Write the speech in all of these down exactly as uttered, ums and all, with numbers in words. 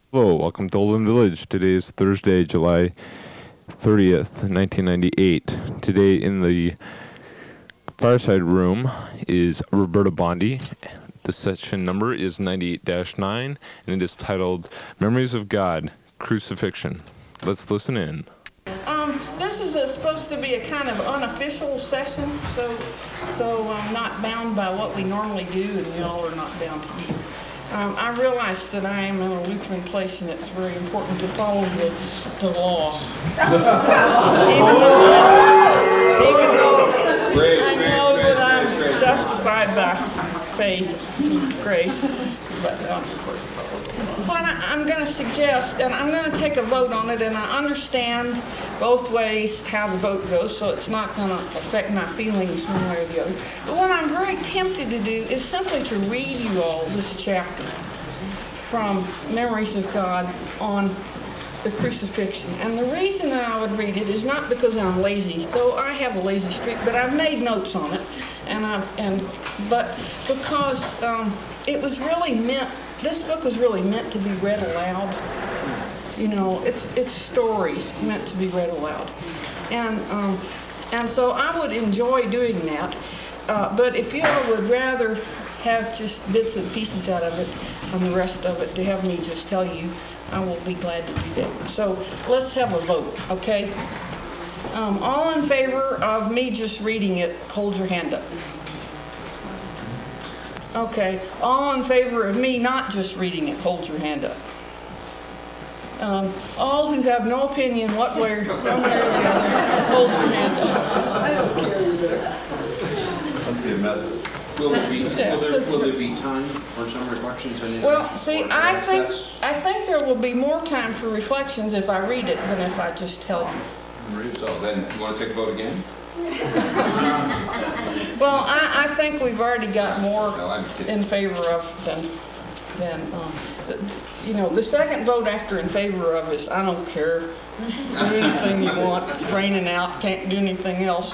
Hello, welcome to Olin Village. Today is Thursday, July thirtieth, nineteen ninety-eight. Today in the fireside room is Roberta Bondi. The session number is ninety-eight dash nine, and it is titled Memories of God, Crucifixion. Let's listen in. Um, this is a, supposed to be a kind of unofficial session, so so I'm not bound by what we normally do, and y'all are not bound to either. Um, I realize that I am in a Lutheran place, and it's very important to follow the, the law. even though, I, even though Grace, I grace, know grace, that I'm grace, grace. justified by faith and grace, but um, what I, I'm going to suggest, and I'm going to take a vote on it, and I understand both ways how the vote goes, so it's not going to affect my feelings one way or the other. But what I'm very tempted to do is simply to read you all this chapter from Memories of God on the crucifixion. And the reason that I would read it is not because I'm lazy, though I have a lazy streak, but I've made notes on it, and I've and but because um, it was really meant. This book was really meant to be read aloud. You know, it's it's stories meant to be read aloud, and um, and so I would enjoy doing that. Uh, but if you all would rather have just bits and pieces out of it, and the rest of it to have me just tell you, I will be glad to do that. So let's have a vote, okay? Um, all in favor of me just reading it, hold your hand up. Okay, all in favor of me not just reading it, hold your hand up. Um, all who have no opinion what way, one way or the other, hold your hand up. Must be a method. Will there be, Yeah, will there, that's will right. there be time for some reflections on it? Well, see, Or I that's- think that's- I think there will be more time for reflections if I read it than if I just tell you. So then, you want to take a vote again? Well, I, I think we've already got more No, I'm kidding. in favor of than, than, um, the- you know, the second vote after in favor of is, I don't care, do anything you want, it's raining out, can't do anything else. So,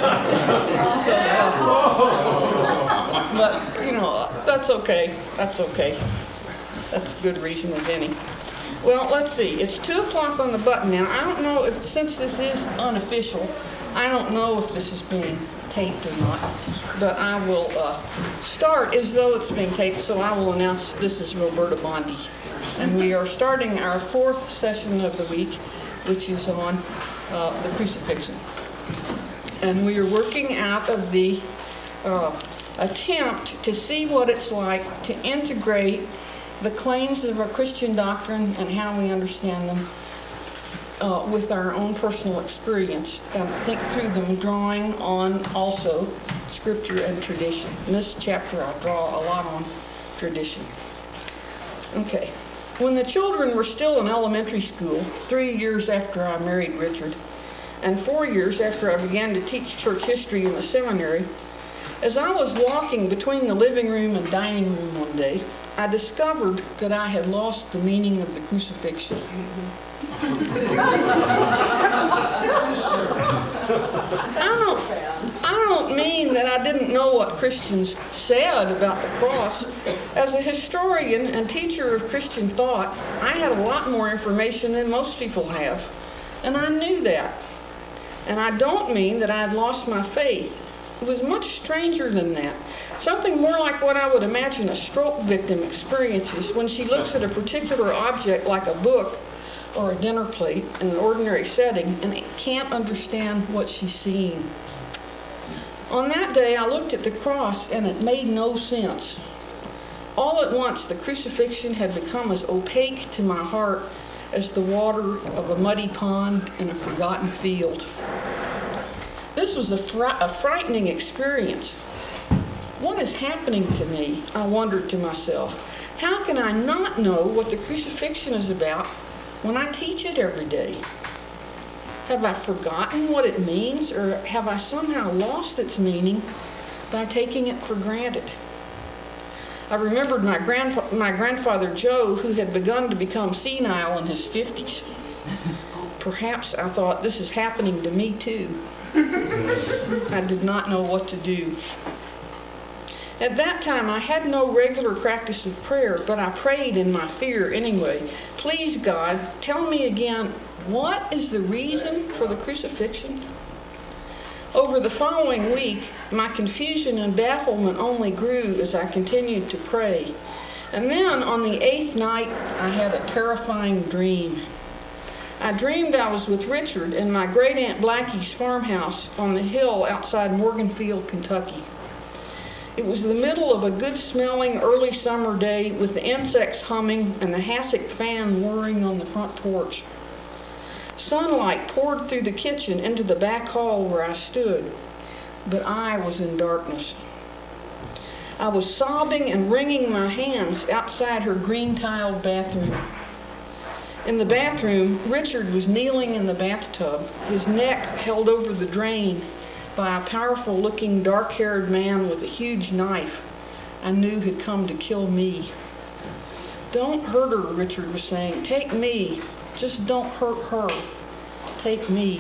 uh, but, you know, that's okay, that's okay. That's a good reason as any. Well, let's see, it's two o'clock on the button now. I don't know if, since this is unofficial, I don't know if this is being taped or not, but I will uh, start as though it's being taped, so I will announce this is Roberta Bondi. And we are starting our fourth session of the week, which is on uh, the crucifixion. And we are working out of the uh, attempt to see what it's like to integrate the claims of our Christian doctrine and how we understand them Uh, with our own personal experience, and think through them, drawing on also scripture and tradition. In this chapter, I draw a lot on tradition. Okay. When the children were still in elementary school, three years after I married Richard, and four years after I began to teach church history in the seminary, as I was walking between the living room and dining room one day, I discovered that I had lost the meaning of the crucifixion. I don't, I don't mean that I didn't know what Christians said about the cross. As a historian and teacher of Christian thought, I had a lot more information than most people have, and I knew that. And I don't mean that I had lost my faith. It was much stranger than that. Something more like what I would imagine a stroke victim experiences when she looks at a particular object like a book or a dinner plate in an ordinary setting and can't understand what she's seeing. On that day, I looked at the cross and it made no sense. All at once, the crucifixion had become as opaque to my heart as the water of a muddy pond in a forgotten field. This was a, fr- a frightening experience. What is happening to me? I wondered to myself. How can I not know what the crucifixion is about when I teach it every day? Have I forgotten what it means, or have I somehow lost its meaning by taking it for granted? I remembered my, grandfa- my grandfather Joe, who had begun to become senile in his fifties. Perhaps, I thought, this is happening to me too. I did not know what to do. At that time, I had no regular practice of prayer, but I prayed in my fear anyway. Please, God, tell me again, what is the reason for the crucifixion? Over the following week, my confusion and bafflement only grew as I continued to pray. And then on the eighth night, I had a terrifying dream. I dreamed I was with Richard in my great Aunt Blackie's farmhouse on the hill outside Morganfield, Kentucky. It was the middle of a good-smelling early summer day with the insects humming and the hassock fan whirring on the front porch. Sunlight poured through the kitchen into the back hall where I stood, but I was in darkness. I was sobbing and wringing my hands outside her green-tiled bathroom. In the bathroom, Richard was kneeling in the bathtub, his neck held over the drain by a powerful-looking, dark-haired man with a huge knife I knew had come to kill me. "Don't hurt her," Richard was saying. "Take me. Just don't hurt her. Take me."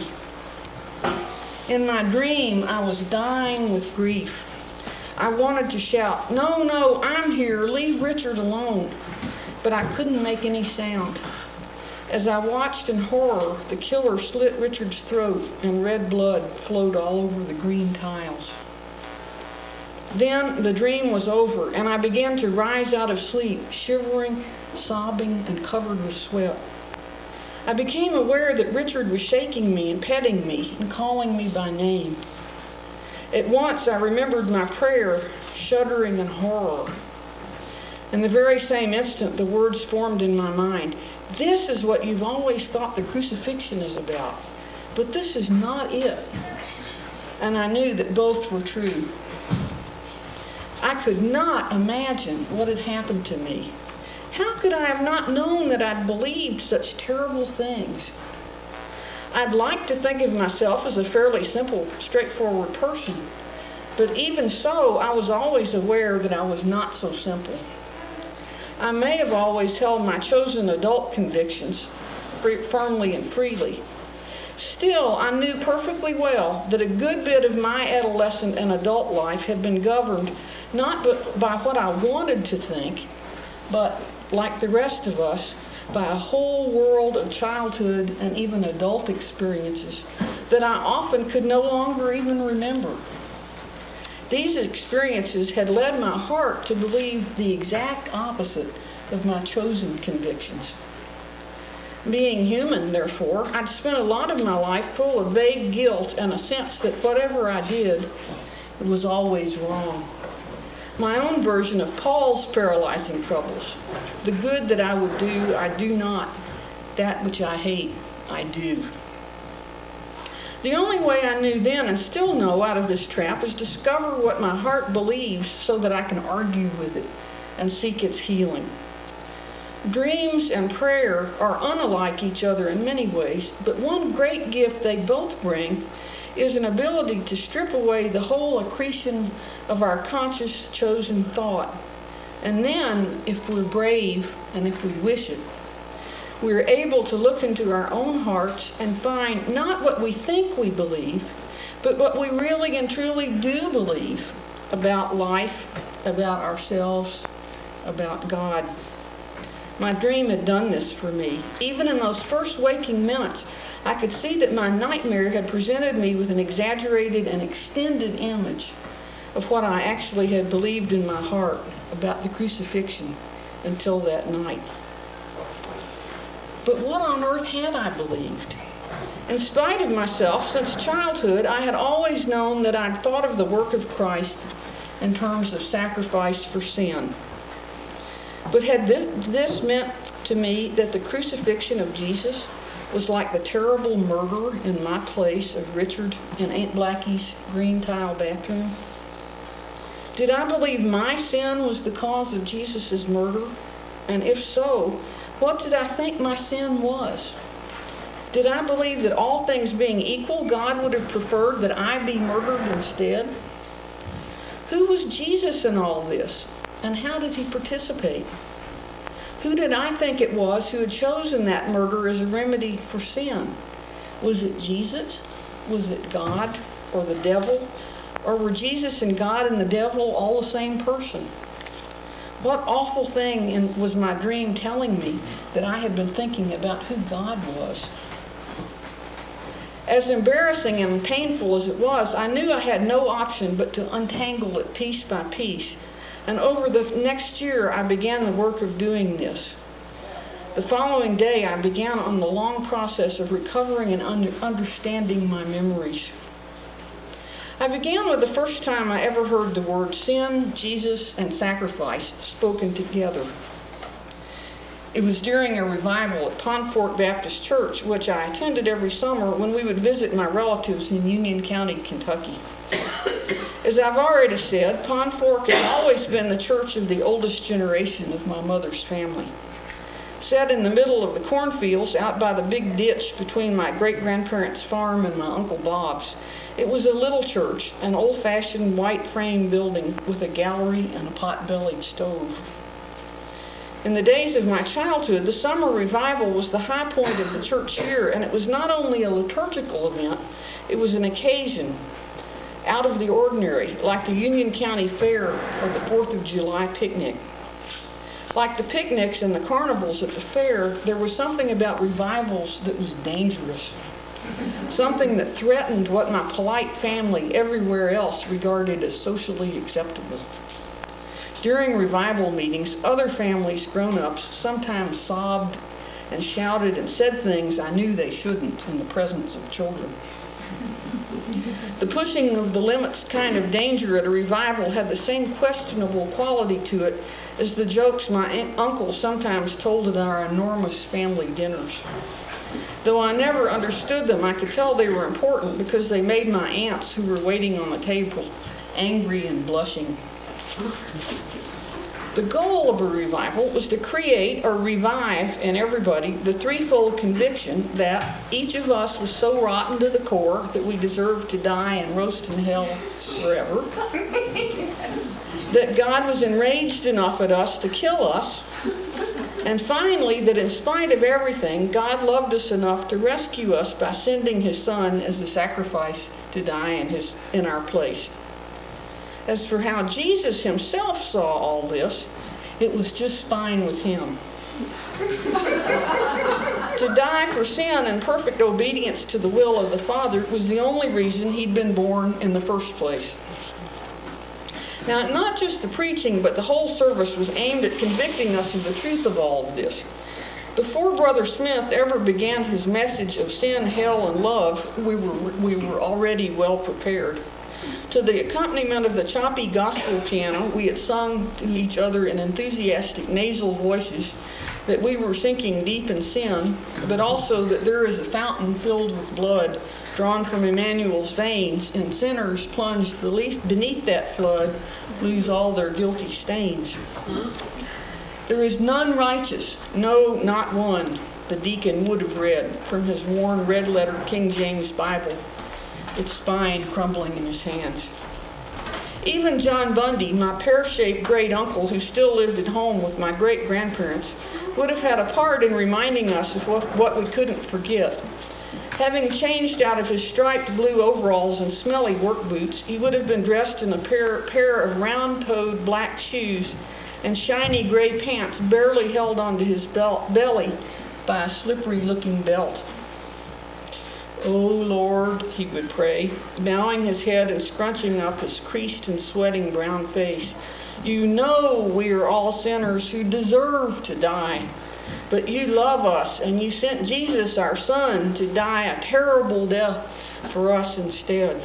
In my dream, I was dying with grief. I wanted to shout, "No, no, I'm here. Leave Richard alone." But I couldn't make any sound. As I watched in horror, the killer slit Richard's throat and red blood flowed all over the green tiles. Then the dream was over, and I began to rise out of sleep, shivering, sobbing, and covered with sweat. I became aware that Richard was shaking me and petting me and calling me by name. At once I remembered my prayer, shuddering in horror. In the very same instant, the words formed in my mind, "This is what you've always thought the crucifixion is about, but this is not it." And I knew that both were true. I could not imagine what had happened to me. How could I have not known that I'd believed such terrible things? I'd like to think of myself as a fairly simple, straightforward person, but even so, I was always aware that I was not so simple. I may have always held my chosen adult convictions free, firmly and freely. Still, I knew perfectly well that a good bit of my adolescent and adult life had been governed not but by what I wanted to think, but, like the rest of us, by a whole world of childhood and even adult experiences that I often could no longer even remember. These experiences had led my heart to believe the exact opposite of my chosen convictions. Being human, therefore, I'd spent a lot of my life full of vague guilt and a sense that whatever I did, it was always wrong. My own version of Paul's paralyzing troubles. The good that I would do, I do not. That which I hate, I do. The only way I knew then and still know out of this trap is discover what my heart believes so that I can argue with it and seek its healing. Dreams and prayer are unlike each other in many ways, but one great gift they both bring is an ability to strip away the whole accretion of our conscious chosen thought. And then, if we're brave and if we wish it, we're able to look into our own hearts and find not what we think we believe, but what we really and truly do believe about life, about ourselves, about God. My dream had done this for me. Even in those first waking minutes, I could see that my nightmare had presented me with an exaggerated and extended image of what I actually had believed in my heart about the crucifixion until that night. But what on earth had I believed? In spite of myself, since childhood, I had always known that I'd thought of the work of Christ in terms of sacrifice for sin. But had this, this meant to me that the crucifixion of Jesus was like the terrible murder in my place of Richard in Aunt Blackie's green tile bathroom? Did I believe my sin was the cause of Jesus' murder? And if so, what did I think my sin was? Did I believe that all things being equal, God would have preferred that I be murdered instead? Who was Jesus in all this? And how did he participate? Who did I think it was who had chosen that murder as a remedy for sin? Was it Jesus? Was it God? Or the devil? Or were Jesus and God and the devil all the same person? What awful thing in, was my dream telling me that I had been thinking about who God was? As embarrassing and painful as it was, I knew I had no option but to untangle it piece by piece. And over the next year, I began the work of doing this. The following day, I began on the long process of recovering and under, understanding my memories. I began with the first time I ever heard the words sin, Jesus, and sacrifice spoken together. It was during a revival at Pond Fork Baptist Church, which I attended every summer when we would visit my relatives in Union County, Kentucky. As I've already said, Pond Fork has always been the church of the oldest generation of my mother's family. Set in the middle of the cornfields out by the big ditch between my great-grandparents' farm and my Uncle Bob's, it was a little church, an old-fashioned white frame building with a gallery and a pot-bellied stove. In the days of my childhood, the summer revival was the high point of the church year, and it was not only a liturgical event, it was an occasion out of the ordinary, like the Union County Fair or the fourth of July picnic. Like the picnics and the carnivals at the fair, there was something about revivals that was dangerous. Something that threatened what my polite family everywhere else regarded as socially acceptable. During revival meetings, other families' grown-ups sometimes sobbed and shouted and said things I knew they shouldn't in the presence of children. The pushing of the limits kind of danger at a revival had the same questionable quality to it as the jokes my uncle sometimes told at our enormous family dinners. Though I never understood them, I could tell they were important because they made my aunts who were waiting on the table angry and blushing. The goal of a revival was to create or revive in everybody the threefold conviction that each of us was so rotten to the core that we deserved to die and roast in hell forever, that God was enraged enough at us to kill us, and finally, that in spite of everything, God loved us enough to rescue us by sending His Son as a sacrifice to die in, his, in our place. As for how Jesus Himself saw all this, it was just fine with Him. To die for sin in perfect obedience to the will of the Father was the only reason He'd been born in the first place. Now, not just the preaching, but the whole service was aimed at convicting us of the truth of all of this. Before Brother Smith ever began his message of sin, hell, and love, we were, we were already well prepared. To the accompaniment of the choppy gospel piano, we had sung to each other in enthusiastic nasal voices that we were sinking deep in sin, but also that there is a fountain filled with blood drawn from Emmanuel's veins, and sinners plunged beneath that flood lose all their guilty stains. There is none righteous, no, not one, the deacon would have read from his worn red-lettered King James Bible, its spine crumbling in his hands. Even John Bundy, my pear-shaped great-uncle who still lived at home with my great-grandparents, would have had a part in reminding us of what, what we couldn't forget. Having changed out of his striped blue overalls and smelly work boots, he would have been dressed in a pair, pair of round-toed black shoes and shiny gray pants barely held onto his belt, belly by a slippery-looking belt. "Oh, Lord," he would pray, bowing his head and scrunching up his creased and sweating brown face, "You know we are all sinners who deserve to die. But you love us, and you sent Jesus, our Son, to die a terrible death for us instead."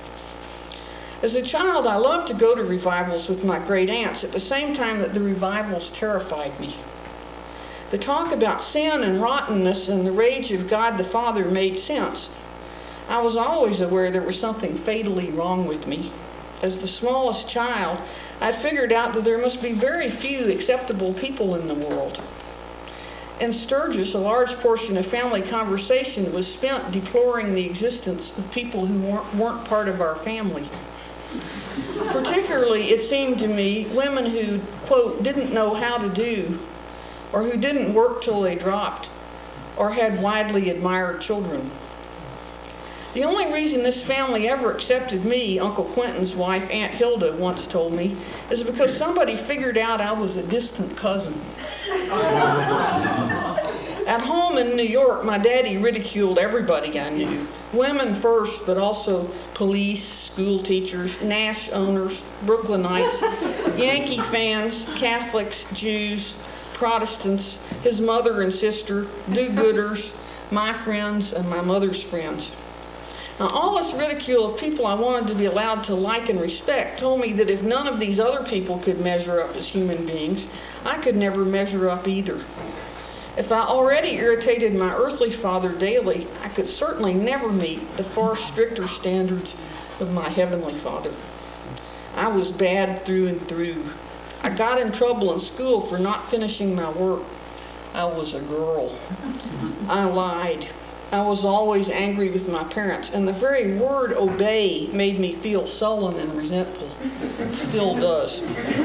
As a child, I loved to go to revivals with my great aunts at the same time that the revivals terrified me. The talk about sin and rottenness and the rage of God the Father made sense. I was always aware there was something fatally wrong with me. As the smallest child, I figured out that there must be very few acceptable people in the world. In Sturgis, a large portion of family conversation was spent deploring the existence of people who weren't, weren't part of our family. Particularly, it seemed to me, women who, quote, didn't know how to do, or who didn't work till they dropped, or had widely admired children. The only reason this family ever accepted me, Uncle Quentin's wife, Aunt Hilda, once told me, is because somebody figured out I was a distant cousin. At home in New York, my daddy ridiculed everybody I knew. Women first, but also police, school teachers, Nash owners, Brooklynites, Yankee fans, Catholics, Jews, Protestants, his mother and sister, do-gooders, my friends, and my mother's friends. Now, all this ridicule of people I wanted to be allowed to like and respect told me that if none of these other people could measure up as human beings, I could never measure up either. If I already irritated my earthly father daily, I could certainly never meet the far stricter standards of my heavenly Father. I was bad through and through. I got in trouble in school for not finishing my work. I was a girl. I lied. I was always angry with my parents, and the very word obey made me feel sullen and resentful. It still does.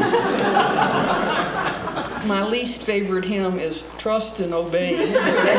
My least favorite hymn is Trust and Obey.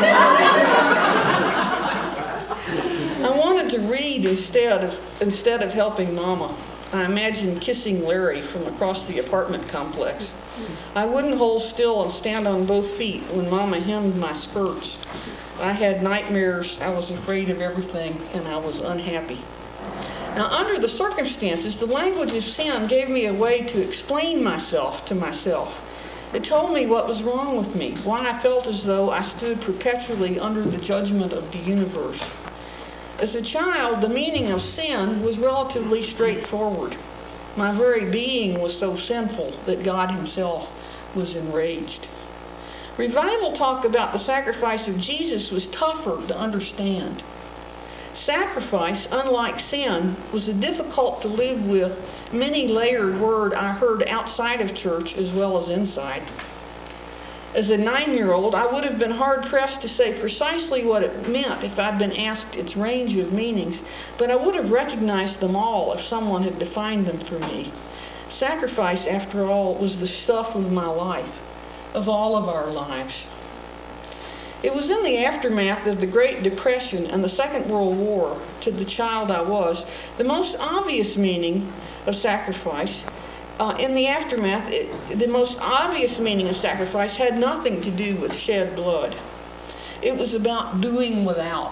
I wanted to read instead of, instead of helping Mama. I imagined kissing Larry from across the apartment complex. I wouldn't hold still and stand on both feet when Mama hemmed my skirts. I had nightmares, I was afraid of everything, and I was unhappy. Now, under the circumstances, the language of sin gave me a way to explain myself to myself. It told me what was wrong with me, why I felt as though I stood perpetually under the judgment of the universe. As a child, the meaning of sin was relatively straightforward. My very being was so sinful that God Himself was enraged. Revival talk about the sacrifice of Jesus was tougher to understand. Sacrifice, unlike sin, was a difficult to live with, many-layered word I heard outside of church as well as inside. As a nine-year-old, I would have been hard-pressed to say precisely what it meant if I'd been asked its range of meanings, but I would have recognized them all if someone had defined them for me. Sacrifice, after all, was the stuff of my life, of all of our lives. It was in the aftermath of the Great Depression and the Second World War, to the child I was, the most obvious meaning of sacrifice. Uh, in the aftermath, it, the most obvious meaning of sacrifice had nothing to do with shed blood. It was about doing without.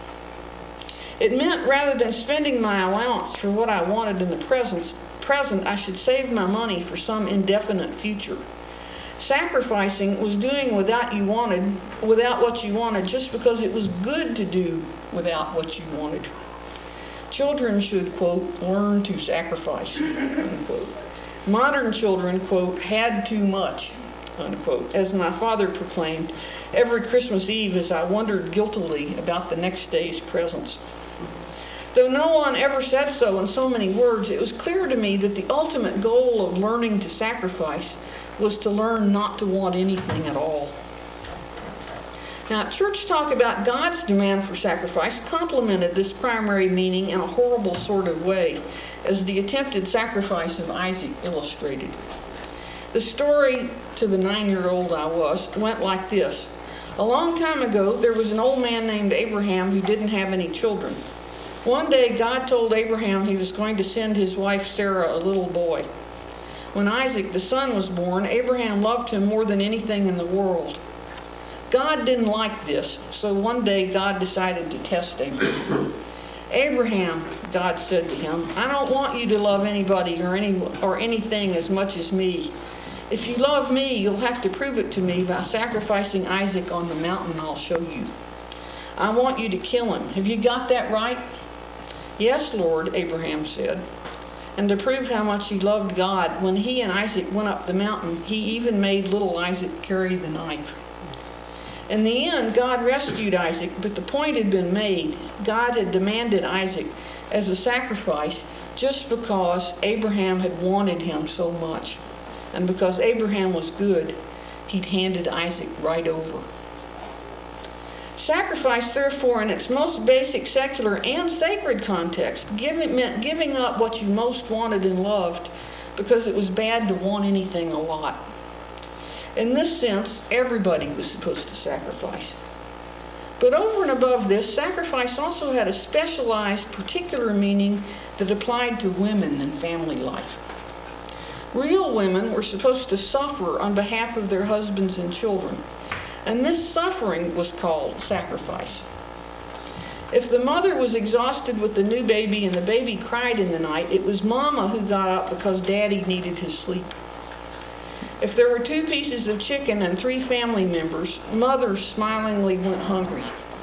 It meant rather than spending my allowance for what I wanted in the present, present, I should save my money for some indefinite future. Sacrificing was doing without you wanted, without what you wanted, just because it was good to do without what you wanted. Children should, quote, learn to sacrifice, unquote. Modern children, quote, had too much, unquote, as my father proclaimed every Christmas Eve as I wondered guiltily about the next day's presents. Though no one ever said so in so many words, it was clear to me that the ultimate goal of learning to sacrifice was to learn not to want anything at all. Now, church talk about God's demand for sacrifice complemented this primary meaning in a horrible sort of way, as the attempted sacrifice of Isaac illustrated. The story, to the nine-year-old I was, went like this. A long time ago, there was an old man named Abraham who didn't have any children. One day, God told Abraham He was going to send his wife Sarah a little boy. When Isaac, the son, was born, Abraham loved him more than anything in the world. God didn't like this, so one day God decided to test Abraham. Abraham, God said to him, I don't want you to love anybody or any or anything as much as me. If you love me, you'll have to prove it to me by sacrificing Isaac on the mountain I'll show you. I want you to kill him. Have you got that right? Yes, Lord, Abraham said. And to prove how much he loved God, when he and Isaac went up the mountain, he even made little Isaac carry the knife. In the end, God rescued Isaac, but the point had been made. God had demanded Isaac as a sacrifice just because Abraham had wanted him so much. And because Abraham was good, He'd handed Isaac right over. Sacrifice, therefore, in its most basic secular and sacred context, giving, meant giving up what you most wanted and loved because it was bad to want anything a lot. In this sense, everybody was supposed to sacrifice. But over and above this, sacrifice also had a specialized, particular meaning that applied to women in family life. Real women were supposed to suffer on behalf of their husbands and children, and this suffering was called sacrifice. If the mother was exhausted with the new baby and the baby cried in the night, it was Mama who got up because Daddy needed his sleep. If there were two pieces of chicken and three family members, Mother smilingly went hungry.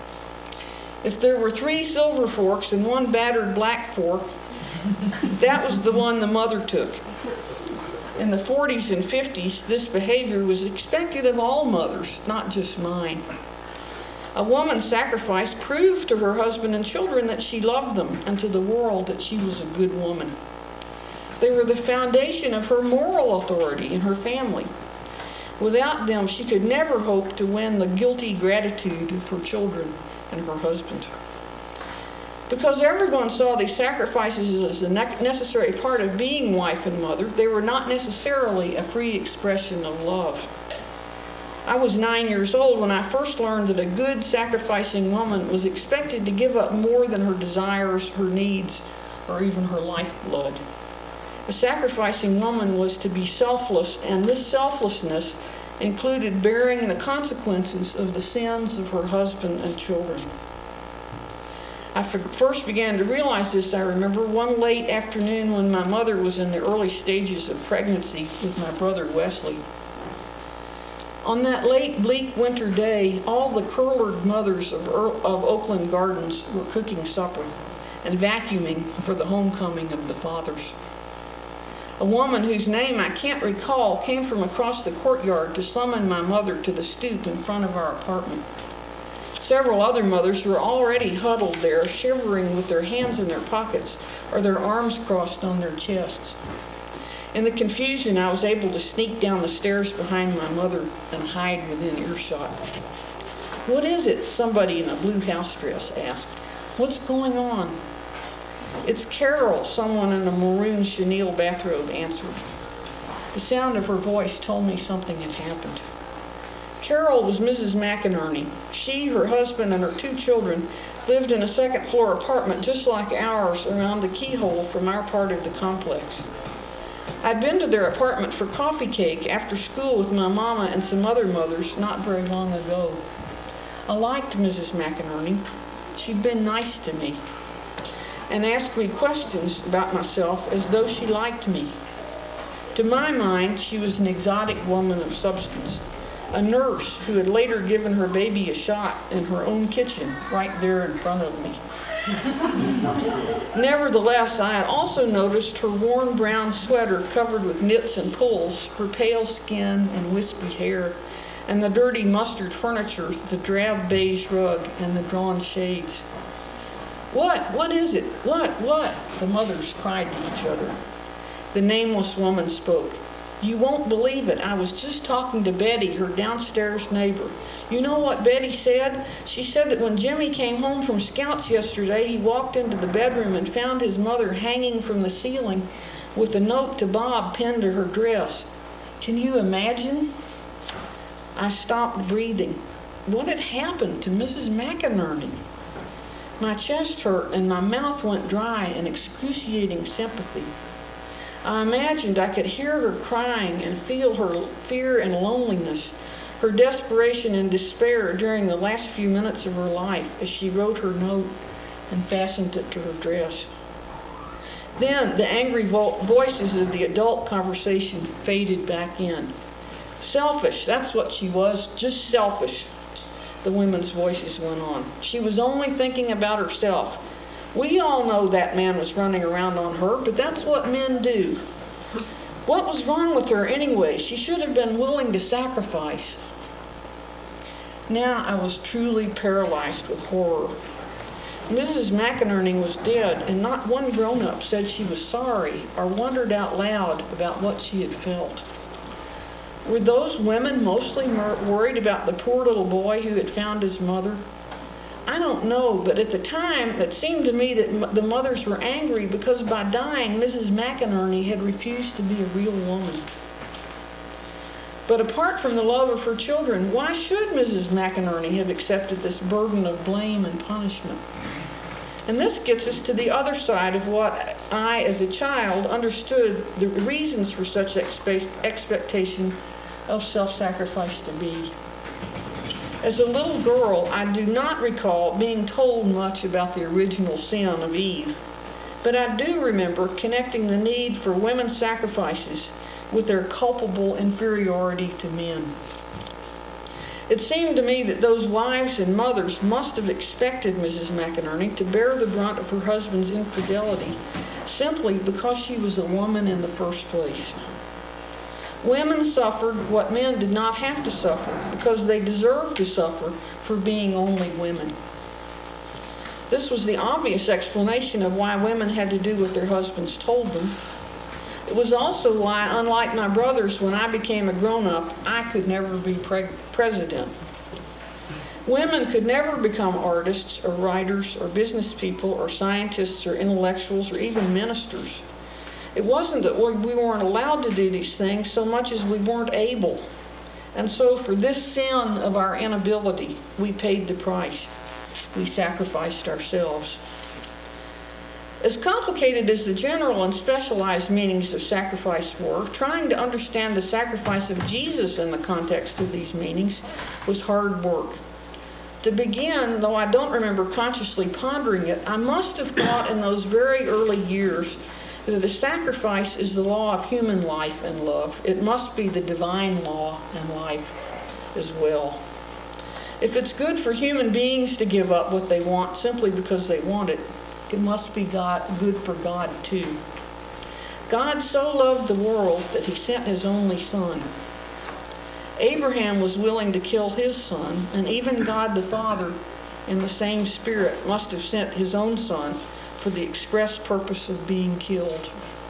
If there were three silver forks and one battered black fork, that was the one the mother took. In the forties and fifties, this behavior was expected of all mothers, not just mine. A woman's sacrifice proved to her husband and children that she loved them, and to the world that she was a good woman. They were the foundation of her moral authority in her family. Without them, she could never hope to win the guilty gratitude of her children and her husband. Because everyone saw these sacrifices as a necessary part of being wife and mother, they were not necessarily a free expression of love. I was nine years old when I first learned that a good sacrificing woman was expected to give up more than her desires, her needs, or even her lifeblood. A sacrificing woman was to be selfless, and this selflessness included bearing the consequences of the sins of her husband and children. I first began to realize this, I remember, one late afternoon when my mother was in the early stages of pregnancy with my brother Wesley. On that late, bleak winter day, all the curlered mothers of, of Oakland Gardens were cooking supper and vacuuming for the homecoming of the fathers. A woman whose name I can't recall came from across the courtyard to summon my mother to the stoop in front of our apartment. Several other mothers were already huddled there, shivering with their hands in their pockets or their arms crossed on their chests. In the confusion, I was able to sneak down the stairs behind my mother and hide within earshot. "What is it?" somebody in a blue house dress asked. "What's going on?" "It's Carol," someone in a maroon chenille bathrobe answered. The sound of her voice told me something had happened. Carol was Missus McInerney. She, her husband, and her two children lived in a second-floor apartment just like ours around the keyhole from our part of the complex. I'd been to their apartment for coffee cake after school with my mama and some other mothers not very long ago. I liked Missus McInerney. She'd been nice to me and asked me questions about myself as though she liked me. To my mind, she was an exotic woman of substance, a nurse who had later given her baby a shot in her own kitchen right there in front of me. Nevertheless, I had also noticed her worn brown sweater covered with knits and pulls, her pale skin and wispy hair, and the dirty mustard furniture, the drab beige rug, and the drawn shades. "What? What is it? What? What?" the mothers cried to each other. The nameless woman spoke. "You won't believe it. I was just talking to Betty, her downstairs neighbor. You know what Betty said? She said that when Jimmy came home from Scouts yesterday, he walked into the bedroom and found his mother hanging from the ceiling with a note to Bob pinned to her dress. Can you imagine?" I stopped breathing. What had happened to Missus McInerney? My chest hurt and my mouth went dry in excruciating sympathy. I imagined I could hear her crying and feel her fear and loneliness, her desperation and despair during the last few minutes of her life as she wrote her note and fastened it to her dress. Then the angry vo- voices of the adult conversation faded back in. Selfish, that's what she was, just selfish, the women's voices went on. She was only thinking about herself. We all know that man was running around on her, but that's what men do. What was wrong with her anyway? She should have been willing to sacrifice. Now I was truly paralyzed with horror. Missus McInerney was dead, and not one grown-up said she was sorry or wondered out loud about what she had felt. Were those women mostly mer- worried about the poor little boy who had found his mother? I don't know, but at the time, it seemed to me that m- the mothers were angry because by dying, Missus McInerney had refused to be a real woman. But apart from the love of her children, why should Missus McInerney have accepted this burden of blame and punishment? And this gets us to the other side of what I, as a child, understood the reasons for such expe- expectation of self-sacrifice to be. As a little girl, I do not recall being told much about the original sin of Eve, but I do remember connecting the need for women's sacrifices with their culpable inferiority to men. It seemed to me that those wives and mothers must have expected Missus McInerney to bear the brunt of her husband's infidelity simply because she was a woman in the first place. Women suffered what men did not have to suffer because they deserved to suffer for being only women. This was the obvious explanation of why women had to do what their husbands told them. It was also why, unlike my brothers, when I became a grown-up, I could never be pre- president. Women could never become artists or writers or business people or scientists or intellectuals or even ministers. It wasn't that we weren't allowed to do these things so much as we weren't able. And so for this sin of our inability, we paid the price. We sacrificed ourselves. As complicated as the general and specialized meanings of sacrifice were, trying to understand the sacrifice of Jesus in the context of these meanings was hard work. To begin, though I don't remember consciously pondering it, I must have thought in those very early years that a sacrifice is the law of human life and love. It must be the divine law and life as well. If it's good for human beings to give up what they want simply because they want it, it must be God, good for God too. God so loved the world that he sent his only son. Abraham was willing to kill his son, and even God the Father, in the same spirit, must have sent his own son for the express purpose of being killed.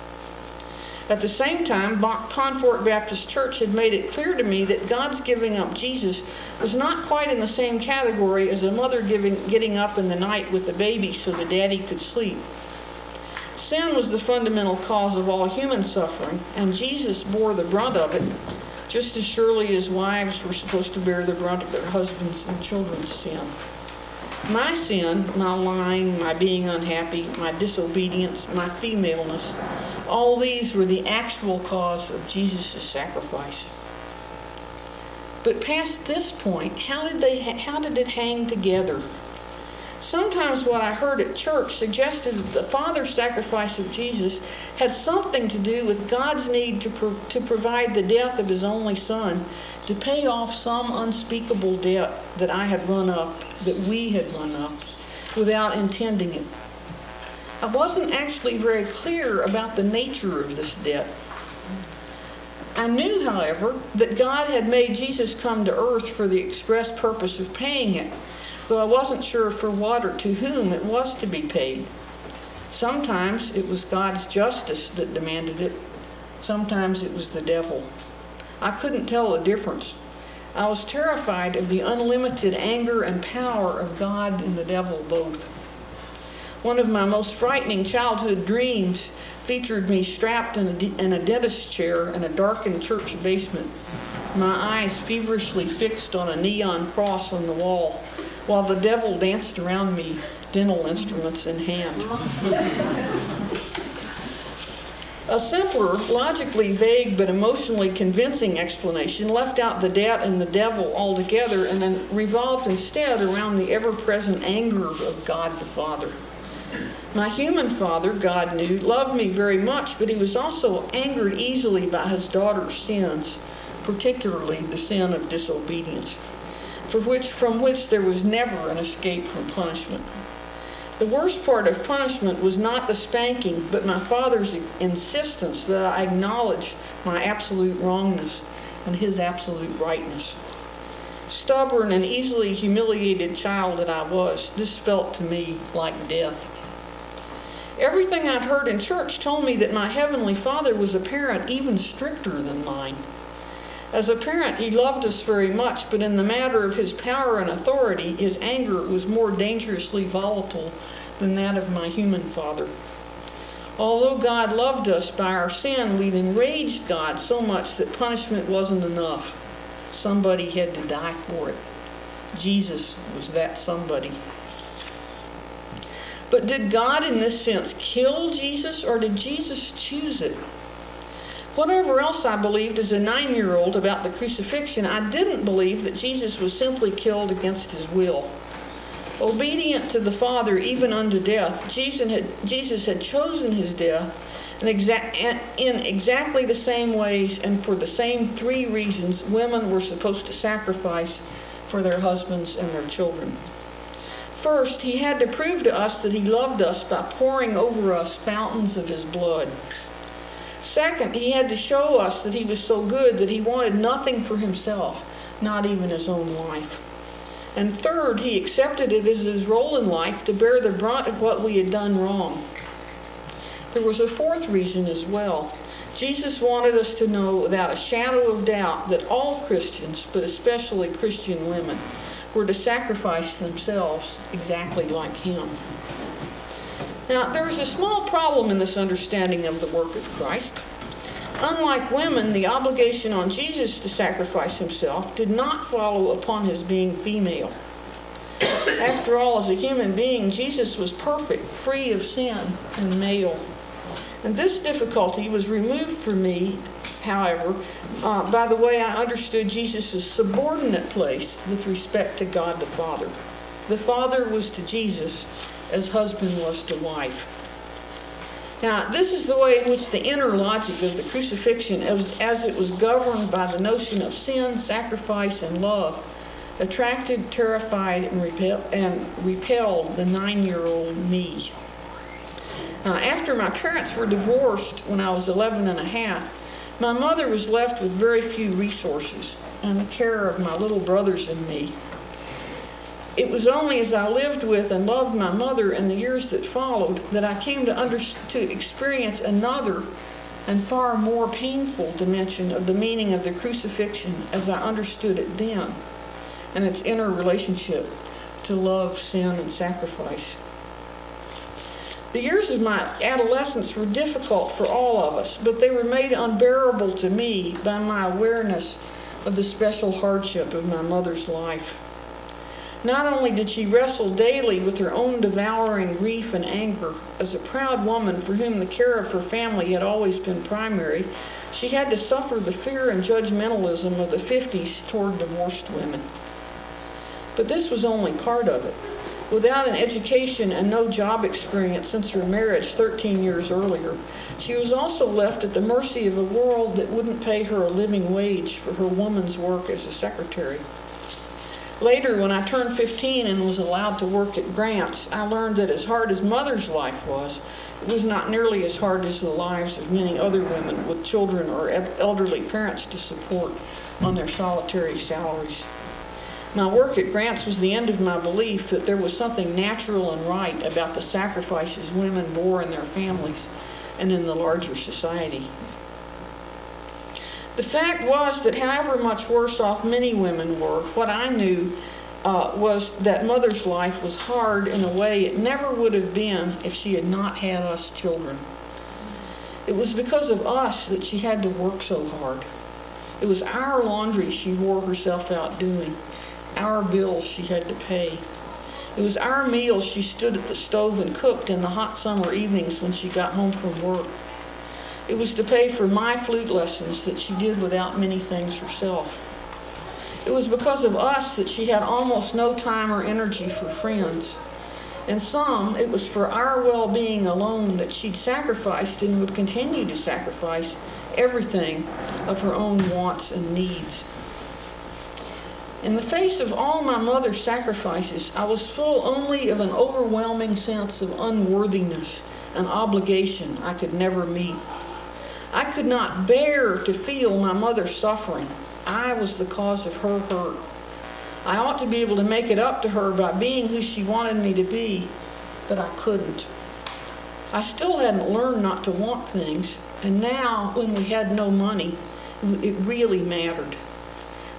At the same time, Pondfort Baptist Church had made it clear to me that God's giving up Jesus was not quite in the same category as a mother giving, getting up in the night with the baby so the daddy could sleep. Sin was the fundamental cause of all human suffering, and Jesus bore the brunt of it, just as surely as wives were supposed to bear the brunt of their husbands' and children's sin. My sin, my lying, my being unhappy, my disobedience, my femaleness, all these were the actual cause of Jesus' sacrifice. But past this point, how did they? How did it hang together? Sometimes what I heard at church suggested that the Father's sacrifice of Jesus had something to do with God's need to, pro- to provide the death of his only Son to pay off some unspeakable debt that I had run up, that we had run up, without intending it. I wasn't actually very clear about the nature of this debt. I knew, however, that God had made Jesus come to earth for the express purpose of paying it, though I wasn't sure for what or to whom it was to be paid. Sometimes it was God's justice that demanded it. Sometimes it was the devil. I couldn't tell the difference. I was terrified of the unlimited anger and power of God and the devil both. One of my most frightening childhood dreams featured me strapped in a, de- in a dentist's chair in a darkened church basement, my eyes feverishly fixed on a neon cross on the wall, while the devil danced around me, dental instruments in hand. A simpler, logically vague but emotionally convincing explanation left out the debt and the devil altogether and then revolved instead around the ever-present anger of God the Father. My human father, God knew, loved me very much, but he was also angered easily by his daughter's sins, particularly the sin of disobedience, for which, from which there was never an escape from punishment. The worst part of punishment was not the spanking, but my father's insistence that I acknowledge my absolute wrongness and his absolute rightness. Stubborn and easily humiliated child that I was, this felt to me like death. Everything I'd heard in church told me that my Heavenly Father was a parent even stricter than mine. As a parent, he loved us very much, but in the matter of his power and authority, his anger was more dangerously volatile than that of my human father. Although God loved us by our sin, we'd enraged God so much that punishment wasn't enough. Somebody had to die for it. Jesus was that somebody. But did God in this sense kill Jesus, or did Jesus choose it? Whatever else I believed as a nine-year-old about the crucifixion, I didn't believe that Jesus was simply killed against his will. Obedient to the Father even unto death, Jesus had, Jesus had chosen his death in, exa- in exactly the same ways and for the same three reasons women were supposed to sacrifice for their husbands and their children. First, he had to prove to us that he loved us by pouring over us fountains of his blood. Second, he had to show us that he was so good that he wanted nothing for himself, not even his own life. And third, he accepted it as his role in life to bear the brunt of what we had done wrong. There was a fourth reason as well. Jesus wanted us to know without a shadow of doubt that all Christians, but especially Christian women, were to sacrifice themselves exactly like him. Now, there is a small problem in this understanding of the work of Christ. Unlike women, the obligation on Jesus to sacrifice himself did not follow upon his being female. After all, as a human being, Jesus was perfect, free of sin, and male. And this difficulty was removed from me, however, uh, by the way I understood Jesus' subordinate place with respect to God the Father. The Father was to Jesus as husband was to wife. Now, this is the way in which the inner logic of the crucifixion, as, as it was governed by the notion of sin, sacrifice, and love, attracted, terrified, and, repel, and repelled the nine-year-old me. Now, after my parents were divorced when I was eleven and a half, my mother was left with very few resources and the care of my little brothers and me. It was only as I lived with and loved my mother in the years that followed that I came to, under, to experience another and far more painful dimension of the meaning of the crucifixion as I understood it then, and its inner relationship to love, sin, and sacrifice. The years of my adolescence were difficult for all of us, but they were made unbearable to me by my awareness of the special hardship of my mother's life. Not only did she wrestle daily with her own devouring grief and anger, as a proud woman for whom the care of her family had always been primary, she had to suffer the fear and judgmentalism of the fifties toward divorced women. But this was only part of it. Without an education and no job experience since her marriage thirteen years earlier, she was also left at the mercy of a world that wouldn't pay her a living wage for her woman's work as a secretary. Later, when I turned fifteen and was allowed to work at Grant's, I learned that as hard as Mother's life was, it was not nearly as hard as the lives of many other women with children or elderly parents to support on their solitary salaries. My work at Grant's was the end of my belief that there was something natural and right about the sacrifices women bore in their families and in the larger society. The fact was that however much worse off many women were, what I knew uh, was that Mother's life was hard in a way it never would have been if she had not had us children. It was because of us that she had to work so hard. It was our laundry she wore herself out doing, our bills she had to pay. It was our meals she stood at the stove and cooked in the hot summer evenings when she got home from work. It was to pay for my flute lessons that she did without many things herself. It was because of us that she had almost no time or energy for friends. In some, it was for our well-being alone that she'd sacrificed and would continue to sacrifice everything of her own wants and needs. In the face of all my mother's sacrifices, I was full only of an overwhelming sense of unworthiness, an obligation I could never meet. I could not bear to feel my mother suffering. I was the cause of her hurt. I ought to be able to make it up to her by being who she wanted me to be, but I couldn't. I still hadn't learned not to want things, and now, when we had no money, it really mattered.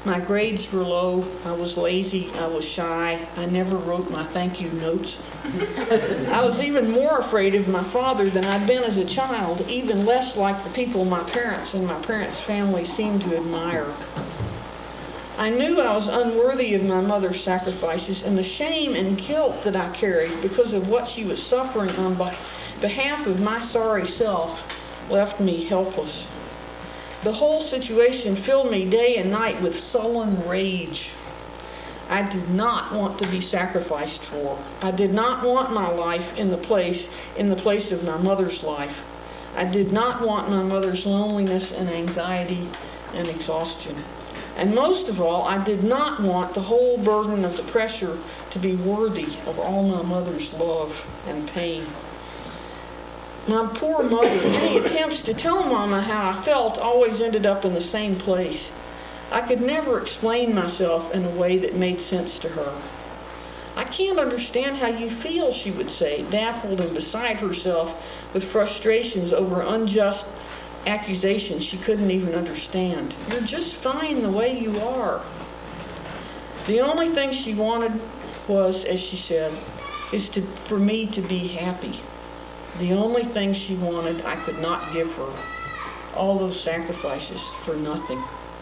My grades were low, I was lazy, I was shy, I never wrote my thank you notes. I was even more afraid of my father than I'd been as a child, even less like the people my parents and my parents' family seemed to admire. I knew I was unworthy of my mother's sacrifices, and the shame and guilt that I carried because of what she was suffering on behalf of my sorry self left me helpless. The whole situation filled me day and night with sullen rage. I did not want to be sacrificed for. I did not want my life in the place in the place of my mother's life. I did not want my mother's loneliness and anxiety and exhaustion. And most of all, I did not want the whole burden of the pressure to be worthy of all my mother's love and pain. My poor mother, any attempts to tell Mama how I felt always ended up in the same place. I could never explain myself in a way that made sense to her. I can't understand how you feel, she would say, baffled and beside herself with frustrations over unjust accusations she couldn't even understand. You're just fine the way you are. The only thing she wanted was, as she said, is to, for me to be happy. The only thing she wanted I could not give her. All those sacrifices for nothing.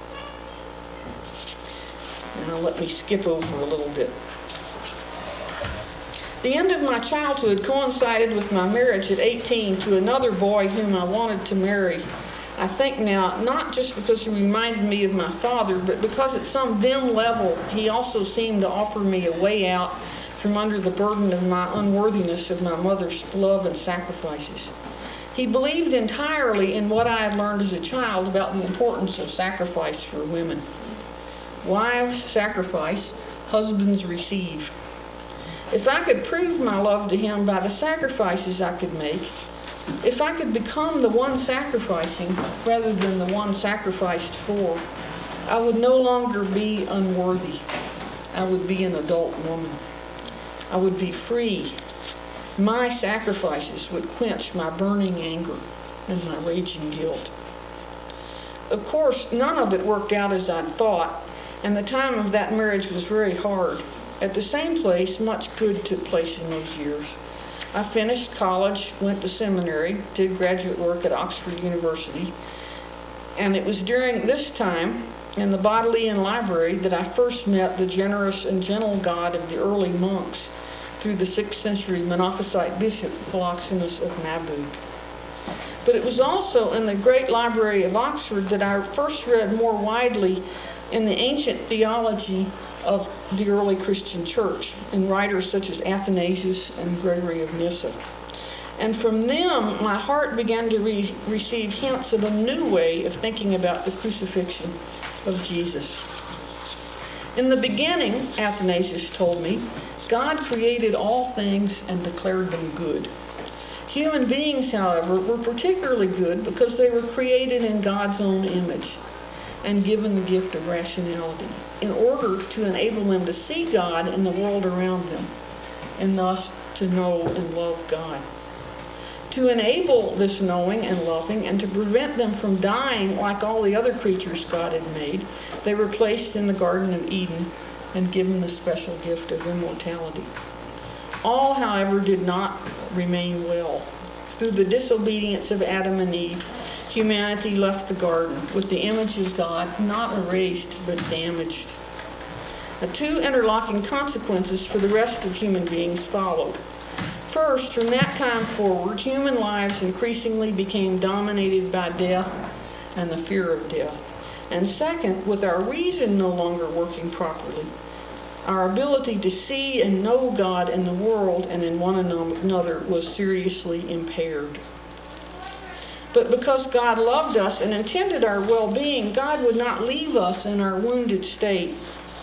Now let me skip over a little bit. The end of my childhood coincided with my marriage at eighteen to another boy whom I wanted to marry. I think now, not just because he reminded me of my father, but because at some dim level he also seemed to offer me a way out from under the burden of my unworthiness of my mother's love and sacrifices. He believed entirely in what I had learned as a child about the importance of sacrifice for women. Wives sacrifice, husbands receive. If I could prove my love to him by the sacrifices I could make, if I could become the one sacrificing rather than the one sacrificed for, I would no longer be unworthy. I would be an adult woman. I would be free. My sacrifices would quench my burning anger and my raging guilt. Of course, none of it worked out as I'd thought, and the time of that marriage was very hard. At the same place, much good took place in those years. I finished college, went to seminary, did graduate work at Oxford University, and it was during this time in the Bodleian Library that I first met the generous and gentle God of the early monks through the sixth century Monophysite bishop Philoxenus of Mabbug. But it was also in the great library of Oxford that I first read more widely in the ancient theology of the early Christian church, and writers such as Athanasius and Gregory of Nyssa. And from them, my heart began to re- receive hints of a new way of thinking about the crucifixion of Jesus. In the beginning, Athanasius told me, God created all things and declared them good. Human beings, however, were particularly good because they were created in God's own image and given the gift of rationality in order to enable them to see God in the world around them and thus to know and love God. To enable this knowing and loving and to prevent them from dying like all the other creatures God had made, they were placed in the Garden of Eden and given the special gift of immortality. All, however, did not remain well. Through the disobedience of Adam and Eve, humanity left the garden with the image of God not erased but damaged. The two interlocking consequences for the rest of human beings followed. First, from that time forward, human lives increasingly became dominated by death and the fear of death. And second, with our reason no longer working properly, our ability to see and know God in the world and in one another was seriously impaired. But because God loved us and intended our well-being, God would not leave us in our wounded state.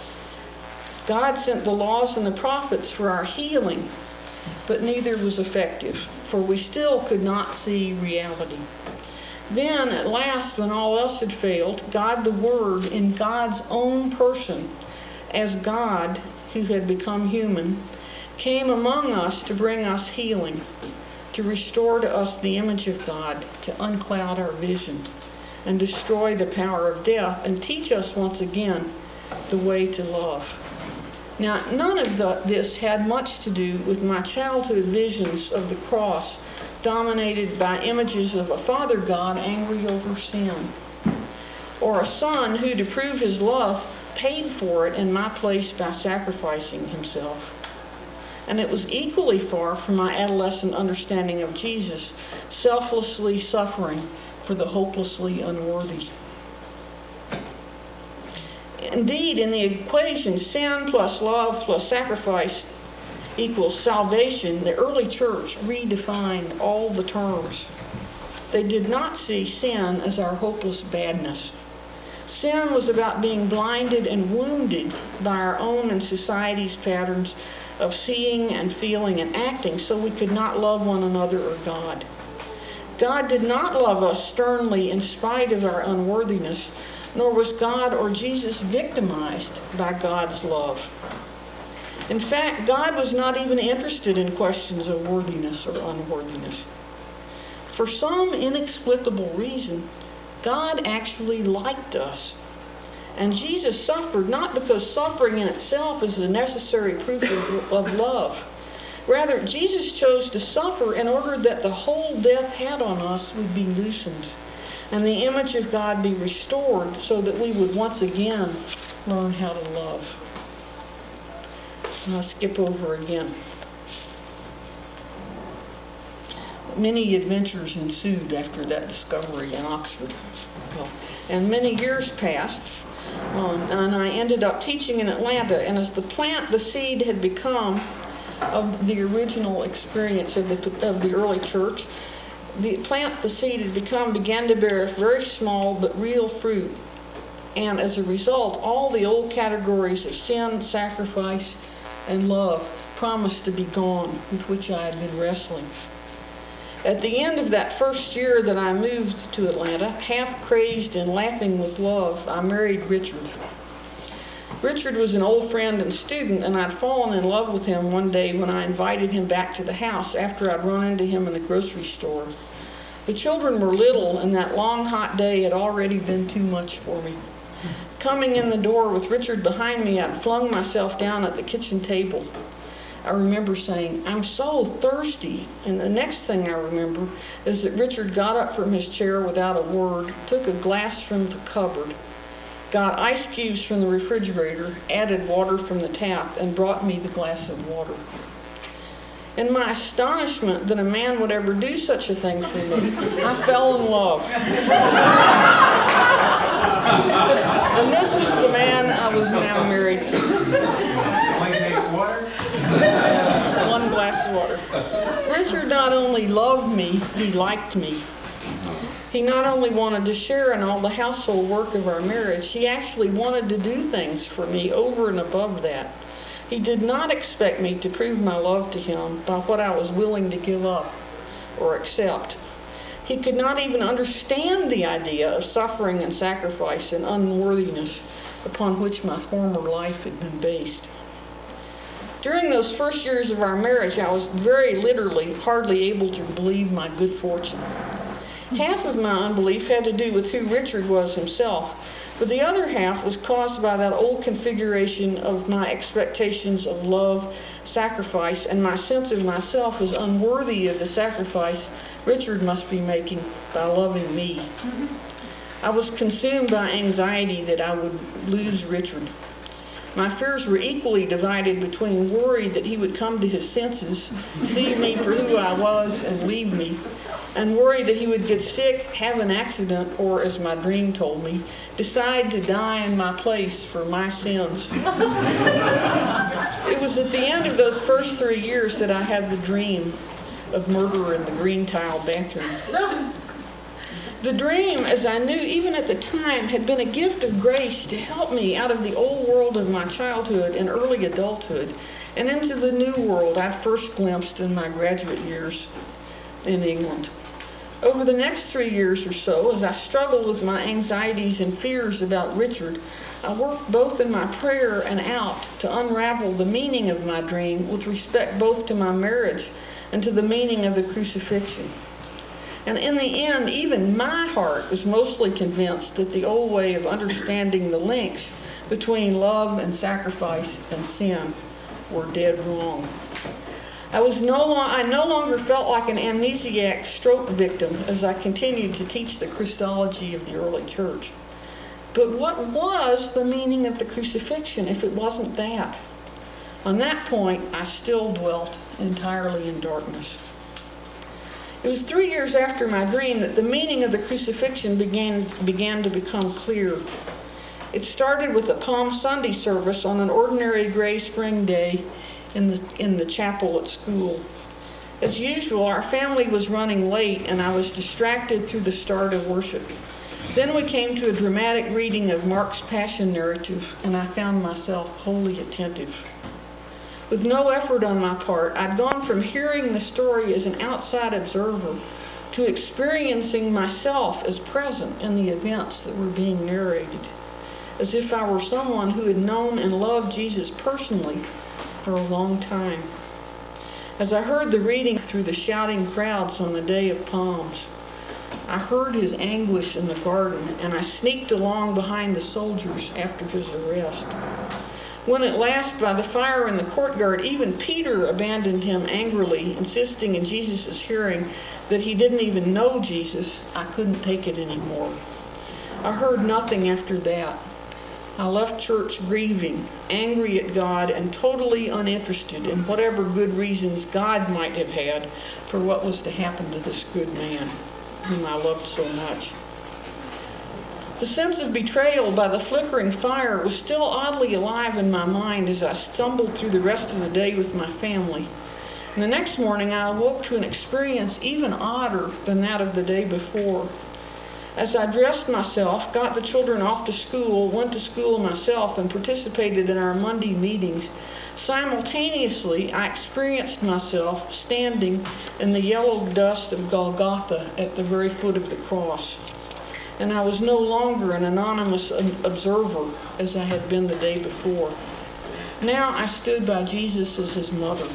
God sent the laws and the prophets for our healing, but neither was effective, for we still could not see reality. Then, at last, when all else had failed, God the Word, in God's own person, as God, who had become human, came among us to bring us healing, to restore to us the image of God, to uncloud our vision, and destroy the power of death, and teach us once again the way to love. Now, none of the, this had much to do with my childhood visions of the cross, dominated by images of a Father God angry over sin, or a Son who, to prove his love, paid for it in my place by sacrificing himself. And it was equally far from my adolescent understanding of Jesus, selflessly suffering for the hopelessly unworthy. Indeed, in the equation sin plus love plus sacrifice equals salvation, the early church redefined all the terms. They did not see sin as our hopeless badness. Sin was about being blinded and wounded by our own and society's patterns of seeing and feeling and acting, so we could not love one another or God. God did not love us sternly in spite of our unworthiness, nor was God or Jesus victimized by God's love. In fact, God was not even interested in questions of worthiness or unworthiness. For some inexplicable reason, God actually liked us. And Jesus suffered not because suffering in itself is a necessary proof of, of love. Rather, Jesus chose to suffer in order that the hold death had on us would be loosened and the image of God be restored so that we would once again learn how to love. And I'll skip over again. Many adventures ensued after that discovery in Oxford. Well, and many years passed, um, and I ended up teaching in Atlanta. And as the plant, the seed had become of the original experience of the, of the early church, the plant, the seed had become, began to bear very small but real fruit. And as a result, all the old categories of sin, sacrifice, and love promised to be gone, with which I had been wrestling. At the end of that first year that I moved to Atlanta, half crazed and laughing with love, I married Richard. Richard was an old friend and student, and I'd fallen in love with him one day when I invited him back to the house after I'd run into him in the grocery store. The children were little, and that long, hot day had already been too much for me. Coming in the door with Richard behind me, I'd flung myself down at the kitchen table. I remember saying, "I'm so thirsty." And the next thing I remember is that Richard got up from his chair without a word, took a glass from the cupboard, got ice cubes from the refrigerator, added water from the tap, and brought me the glass of water. In my astonishment that a man would ever do such a thing for me, I fell in love. And this was the man I was now married to. Only takes water? One glass of water. Richard not only loved me, he liked me. He not only wanted to share in all the household work of our marriage, he actually wanted to do things for me over and above that. He did not expect me to prove my love to him by what I was willing to give up or accept. He could not even understand the idea of suffering and sacrifice and unworthiness upon which my former life had been based. During those first years of our marriage, I was very literally hardly able to believe my good fortune. Half of my unbelief had to do with who Richard was himself, but the other half was caused by that old configuration of my expectations of love, sacrifice, and my sense of myself as unworthy of the sacrifice Richard must be making by loving me. I was consumed by anxiety that I would lose Richard. My fears were equally divided between worry that he would come to his senses, see me for who I was, and leave me, and worry that he would get sick, have an accident, or, as my dream told me, decide to die in my place for my sins. It was at the end of those first three years that I had the dream of murder in the green tile bathroom. The dream, as I knew even at the time, had been a gift of grace to help me out of the old world of my childhood and early adulthood and into the new world I first glimpsed in my graduate years in England. Over the next three years or so, as I struggled with my anxieties and fears about Richard, I worked both in my prayer and out to unravel the meaning of my dream with respect both to my marriage and to the meaning of the crucifixion. And in the end, even my heart was mostly convinced that the old way of understanding the links between love and sacrifice and sin were dead wrong. I was no lo- I no longer felt like an amnesiac stroke victim as I continued to teach the Christology of the early church. But what was the meaning of the crucifixion if it wasn't that? On that point, I still dwelt entirely in darkness. It was three years after my dream that the meaning of the crucifixion began, began to become clear. It started with a Palm Sunday service on an ordinary gray spring day in the, in the chapel at school. As usual, our family was running late and I was distracted through the start of worship. Then we came to a dramatic reading of Mark's Passion narrative and I found myself wholly attentive. With no effort on my part, I'd gone from hearing the story as an outside observer to experiencing myself as present in the events that were being narrated, as if I were someone who had known and loved Jesus personally for a long time. As I heard the reading through the shouting crowds on the Day of Palms, I heard his anguish in the garden, and I sneaked along behind the soldiers after his arrest. When at last, by the fire in the courtyard, even Peter abandoned him angrily, insisting in Jesus' hearing that he didn't even know Jesus, I couldn't take it anymore. I heard nothing after that. I left church grieving, angry at God, and totally uninterested in whatever good reasons God might have had for what was to happen to this good man, whom I loved so much. The sense of betrayal by the flickering fire was still oddly alive in my mind as I stumbled through the rest of the day with my family. And the next morning I awoke to an experience even odder than that of the day before. As I dressed myself, got the children off to school, went to school myself, and participated in our Monday meetings, simultaneously I experienced myself standing in the yellow dust of Golgotha at the very foot of the cross. And I was no longer an anonymous observer as I had been the day before. Now I stood by Jesus as his mother.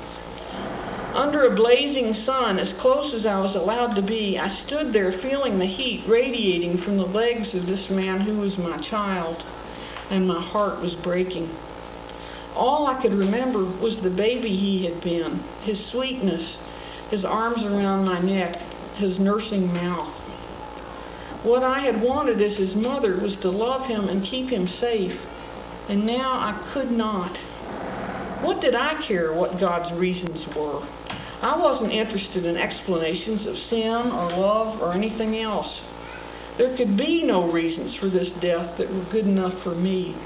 Under a blazing sun, as close as I was allowed to be, I stood there feeling the heat radiating from the legs of this man who was my child, and my heart was breaking. All I could remember was the baby he had been, his sweetness, his arms around my neck, his nursing mouth. What I had wanted as his mother was to love him and keep him safe, and now I could not. What did I care what God's reasons were? I wasn't interested in explanations of sin or love or anything else. There could be no reasons for this death that were good enough for me.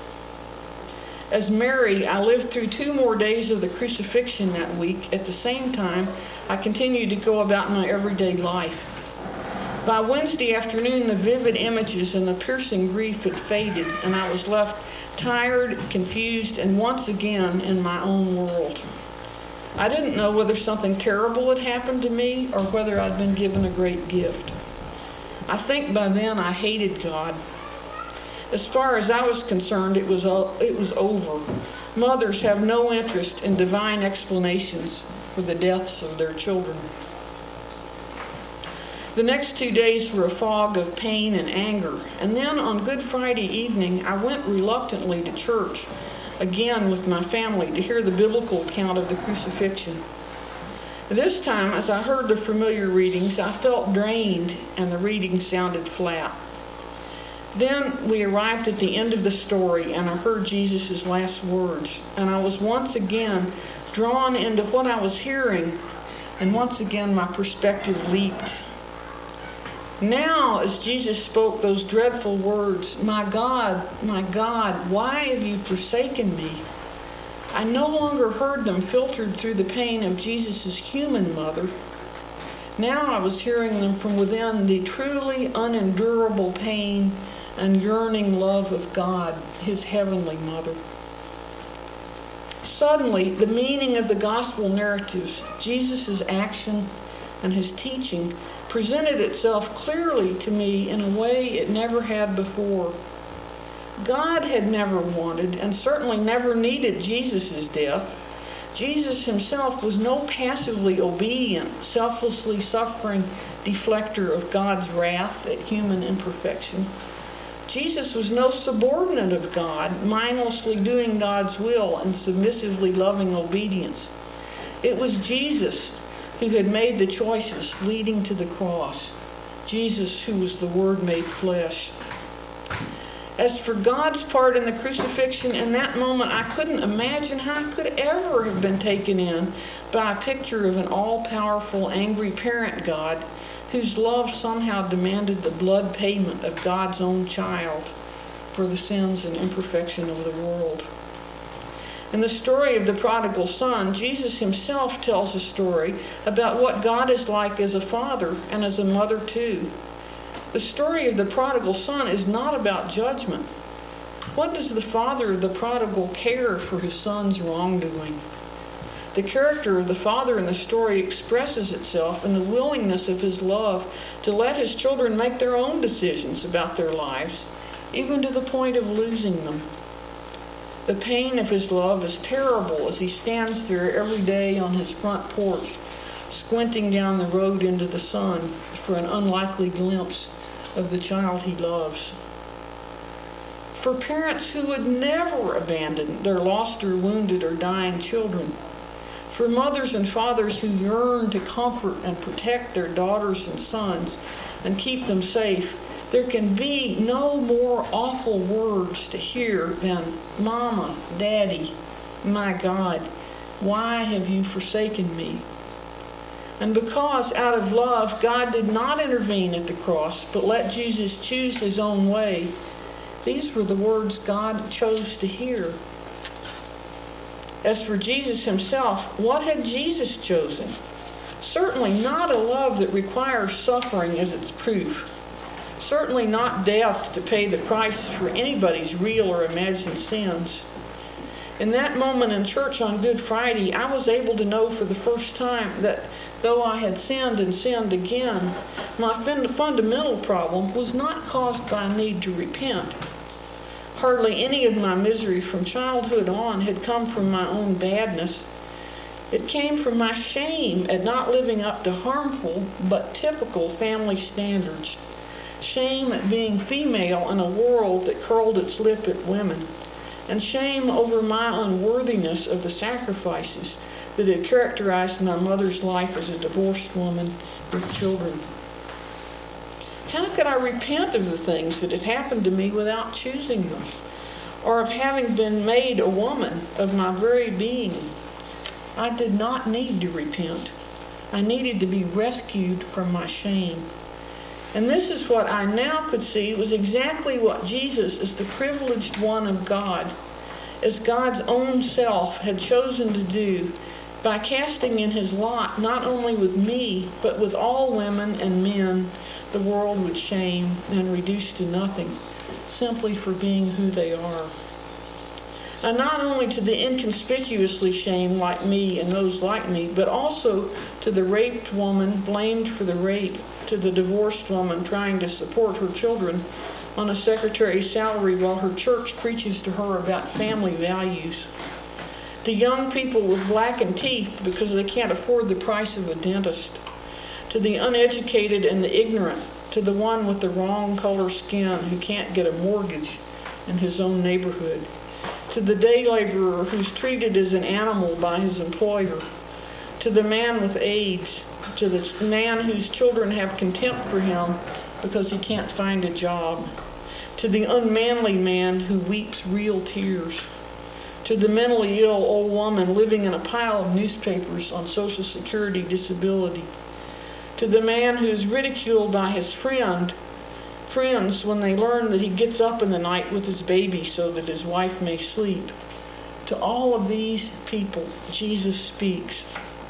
As Mary, I lived through two more days of the crucifixion that week. At the same time, I continued to go about my everyday life. By Wednesday afternoon, the vivid images and the piercing grief had faded, and I was left tired, confused, and once again in my own world. I didn't know whether something terrible had happened to me or whether I'd been given a great gift. I think by then I hated God. As far as I was concerned, it was, uh, it was over. Mothers have no interest in divine explanations for the deaths of their children. The next two days were a fog of pain and anger, and then on Good Friday evening, I went reluctantly to church, again with my family, to hear the biblical account of the crucifixion. This time, as I heard the familiar readings, I felt drained, and the reading sounded flat. Then we arrived at the end of the story, and I heard Jesus' last words, and I was once again drawn into what I was hearing, and once again my perspective leaped. Now, as Jesus spoke those dreadful words, "My God, my God, why have you forsaken me?" I no longer heard them filtered through the pain of Jesus' human mother. Now I was hearing them from within the truly unendurable pain and yearning love of God, his heavenly mother. Suddenly, the meaning of the gospel narratives, Jesus' action and his teaching, presented itself clearly to me in a way it never had before. God had never wanted and certainly never needed Jesus' death. Jesus himself was no passively obedient, selflessly suffering deflector of God's wrath at human imperfection. Jesus was no subordinate of God, mindlessly doing God's will and submissively loving obedience. It was Jesus who had made the choices leading to the cross. Jesus, who was the Word made flesh. As for God's part in the crucifixion, in that moment I couldn't imagine how I could ever have been taken in by a picture of an all-powerful, angry parent God whose love somehow demanded the blood payment of God's own child for the sins and imperfection of the world. In the story of the prodigal son, Jesus himself tells a story about what God is like as a father and as a mother too. The story of the prodigal son is not about judgment. What does the father of the prodigal care for his son's wrongdoing? The character of the father in the story expresses itself in the willingness of his love to let his children make their own decisions about their lives, even to the point of losing them. The pain of his love is terrible as he stands there every day on his front porch, squinting down the road into the sun for an unlikely glimpse of the child he loves. For parents who would never abandon their lost or wounded or dying children, for mothers and fathers who yearn to comfort and protect their daughters and sons and keep them safe, there can be no more awful words to hear than, "Mama, Daddy, my God, why have you forsaken me?" And because out of love, God did not intervene at the cross, but let Jesus choose his own way, these were the words God chose to hear. As for Jesus himself, what had Jesus chosen? Certainly not a love that requires suffering as its proof. Certainly not death to pay the price for anybody's real or imagined sins. In that moment in church on Good Friday, I was able to know for the first time that though I had sinned and sinned again, my fundamental problem was not caused by a need to repent. Hardly any of my misery from childhood on had come from my own badness. It came from my shame at not living up to harmful but typical family standards. Shame at being female in a world that curled its lip at women. And shame over my unworthiness of the sacrifices that had characterized my mother's life as a divorced woman with children. How could I repent of the things that had happened to me without choosing them, or of having been made a woman of my very being? I did not need to repent. I needed to be rescued from my shame. And this is what I now could see was exactly what Jesus, as the privileged one of God, as God's own self, had chosen to do by casting in his lot not only with me, but with all women and men the world would shame and reduce to nothing, simply for being who they are. And not only to the inconspicuously shamed like me and those like me, but also to the raped woman blamed for the rape, to the divorced woman trying to support her children on a secretary's salary while her church preaches to her about family values, to young people with blackened teeth because they can't afford the price of a dentist, to the uneducated and the ignorant, to the one with the wrong color skin who can't get a mortgage in his own neighborhood, to the day laborer who's treated as an animal by his employer, to the man with AIDS, to the man whose children have contempt for him because he can't find a job, to the unmanly man who weeps real tears, to the mentally ill old woman living in a pile of newspapers on Social Security disability, to the man who is ridiculed by his friend, friends when they learn that he gets up in the night with his baby so that his wife may sleep. To all of these people, Jesus speaks,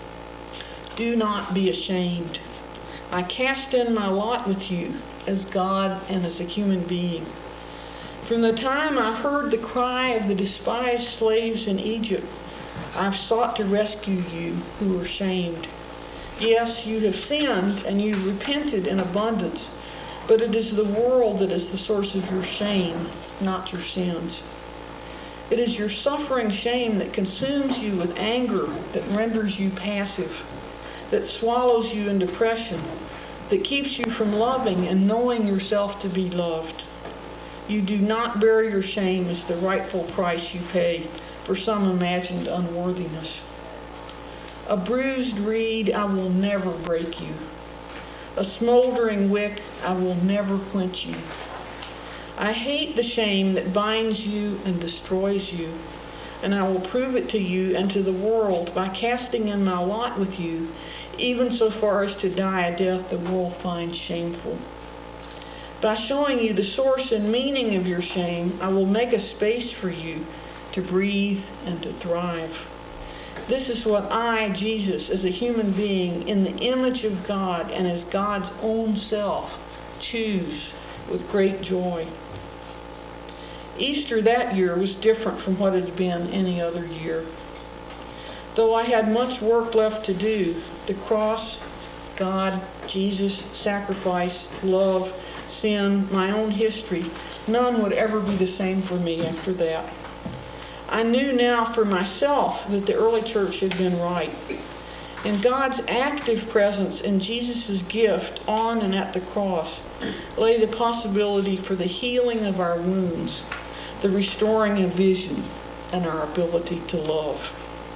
"Do not be ashamed. I cast in my lot with you as God and as a human being. From the time I heard the cry of the despised slaves in Egypt, I've sought to rescue you who were shamed. Yes, you have sinned and you've repented in abundance, but it is the world that is the source of your shame, not your sins. It is your suffering shame that consumes you with anger, that renders you passive, that swallows you in depression, that keeps you from loving and knowing yourself to be loved. You do not bear your shame as the rightful price you pay for some imagined unworthiness. A bruised reed, I will never break you. A smoldering wick, I will never quench you. I hate the shame that binds you and destroys you, and I will prove it to you and to the world by casting in my lot with you, even so far as to die a death the world finds shameful. By showing you the source and meaning of your shame, I will make a space for you to breathe and to thrive. This is what I, Jesus, as a human being in the image of God and as God's own self, choose with great joy. Easter that year was different from what it had been any other year. Though I had much work left to do, the cross, God, Jesus, sacrifice, love, sin, my own history, none would ever be the same for me after that. I knew now for myself that the early church had been right. In God's active presence in Jesus' gift on and at the cross lay the possibility for the healing of our wounds, the restoring of vision, and our ability to love.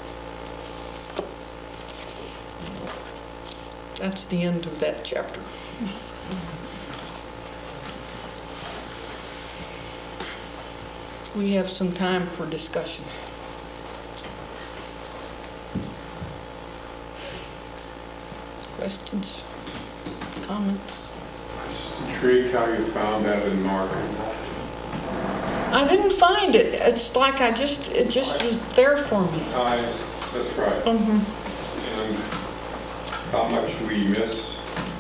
That's the end of that chapter. We have some time for discussion. Questions? Comments? I'm just intrigued how you found that in Mark. I didn't find it. It's like I just, it just was there for me. I, that's right. Mm-hmm. And how much we miss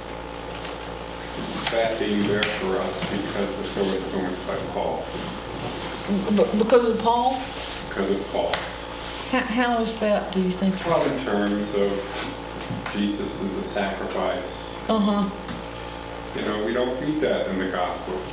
that being there for us because we're so influenced by Paul. B- because of Paul? Because of Paul. How, how is that, do you think? Well, in terms of Jesus as the sacrifice. Uh-huh. You know, we don't read that in the Gospels.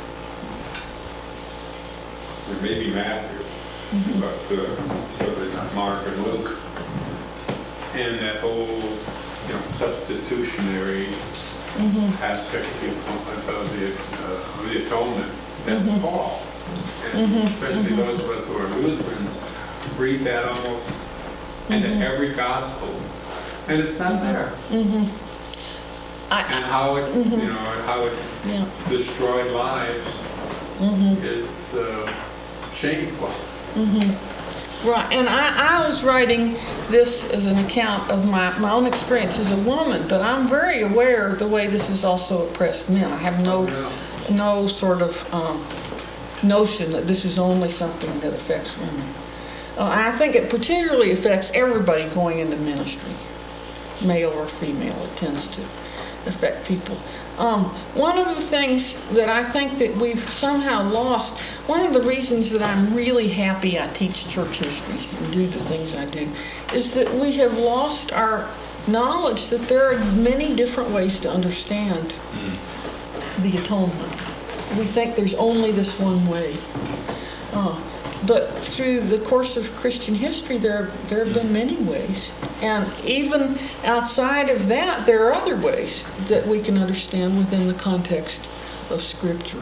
Or maybe Matthew, mm-hmm. but uh, certainly not Mark and Luke. And that whole, you know, substitutionary mm-hmm. aspect of the, of the, uh, of the atonement, that's mm-hmm. Paul. And mm-hmm. especially mm-hmm. those of us who are Lutherans read that almost mm-hmm. into every gospel, and it's not there. Mm-hmm. I, and how it, mm-hmm. you know, how it yeah. destroyed lives mm-hmm. is uh, shameful. Mm-hmm. Right, and I, I was writing this as an account of my, my own experience as a woman, but I'm very aware of the way this has also oppressed men. I have no, yeah. no sort of um, notion that this is only something that affects women. Uh, I think it particularly affects everybody going into ministry, male or female. It tends to affect people. Um, one of the things that I think that we've somehow lost, one of the reasons that I'm really happy I teach church history and do the things I do, is that we have lost our knowledge that there are many different ways to understand the atonement. We think there's only this one way. Uh, but through the course of Christian history, there, there have been many ways. And even outside of that, there are other ways that we can understand within the context of Scripture.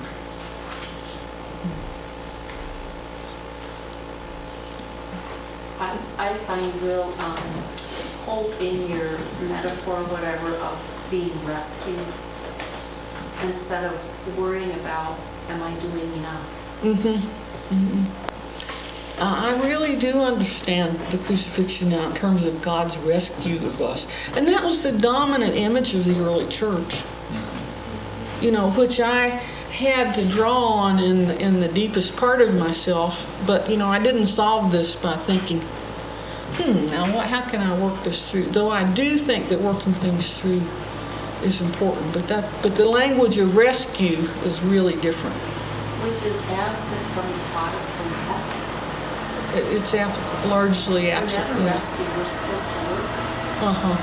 I, I find real um, hope in your metaphor, whatever, of being rescued instead of worrying about, am I doing enough? Mm-hmm. Mm-hmm. Uh, I really do understand the crucifixion now in terms of God's rescue of us. And that was the dominant image of the early church, you know, which I had to draw on in, in the deepest part of myself. But, you know, I didn't solve this by thinking, hmm, now what, how can I work this through? Though I do think that working things through is important. But that, but the language of rescue is really different. Which is absent from the Protestant ethic. It's ab- largely absent. We're never Yeah. rescued. We're supposed to work. Uh-huh.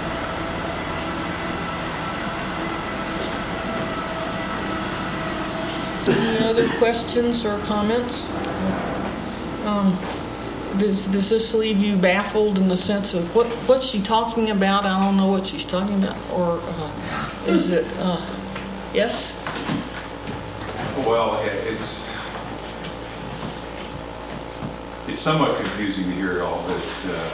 Any other questions or comments? Um, does, does this leave you baffled in the sense of what, what's she talking about? I don't know what she's talking about. Or uh, is it, uh, yes? Well, it- it's, it's somewhat confusing to hear all that.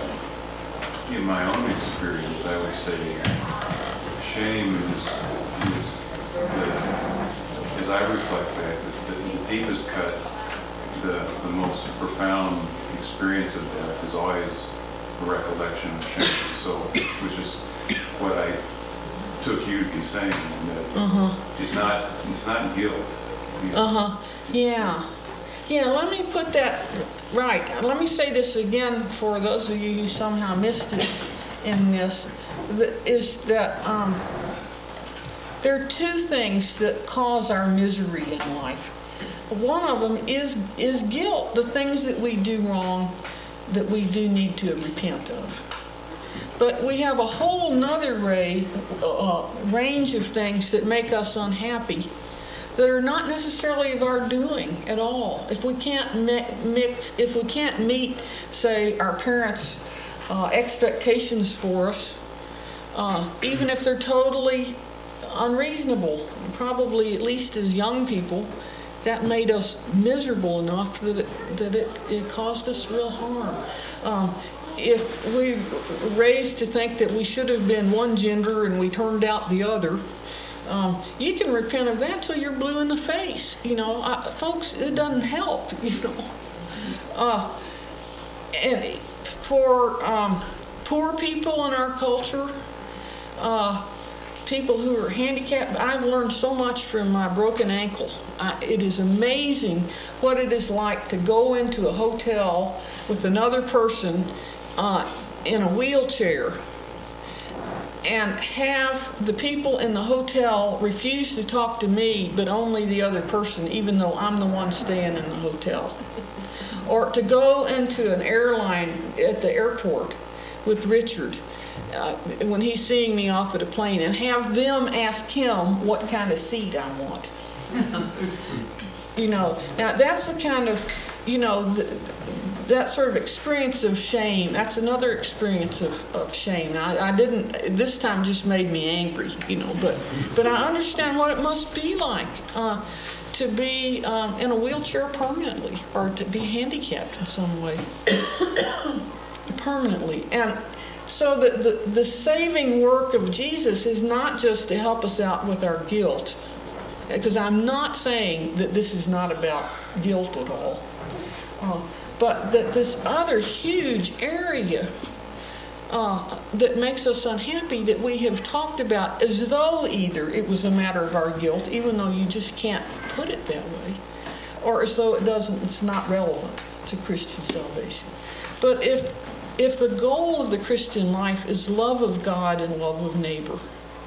Uh, in my own experience, I would say shame is, is the, as I reflect back, the, the deepest cut, the, the most profound experience of death is always a recollection of shame. So, which is what I took you to be saying, that Uh-huh. it's not, it's not guilt. You know, Uh-huh. Yeah. Yeah, let me put that right. Let me say this again for those of you who somehow missed it in this, that is that um, there are two things that cause our misery in life. One of them is is guilt, the things that we do wrong that we do need to repent of. But we have a whole nother ray, uh, range of things that make us unhappy that are not necessarily of our doing at all. If we can't mi- mix, if we can't meet, say, our parents' uh, expectations for us, uh, even if they're totally unreasonable, probably at least as young people, that made us miserable enough that it, that it, it caused us real harm. Um, if we were raised to think that we should have been one gender and we turned out the other, Um, you can repent of that till you're blue in the face. You know, I, folks, it doesn't help, you know. Uh, and for um, poor people in our culture, uh, people who are handicapped, I've learned so much from my broken ankle. I, it is amazing what it is like to go into a hotel with another person uh, in a wheelchair and have the people in the hotel refuse to talk to me, but only the other person, even though I'm the one staying in the hotel. Or to go into an airline at the airport with Richard uh, when he's seeing me off at a plane and have them ask him what kind of seat I want. You know, now that's the kind of, you know, the, that sort of experience of shame, that's another experience of, of shame. Now, I, I didn't, this time just made me angry, you know, but, but I understand what it must be like uh, to be um, in a wheelchair permanently or to be handicapped in some way permanently. And so the, the, the saving work of Jesus is not just to help us out with our guilt, because I'm not saying that this is not about guilt at all. Uh, But that this other huge area uh, that makes us unhappy that we have talked about as though either it was a matter of our guilt, even though you just can't put it that way, or as though it doesn't, it's not relevant to Christian salvation. But if if the goal of the Christian life is love of God and love of neighbor,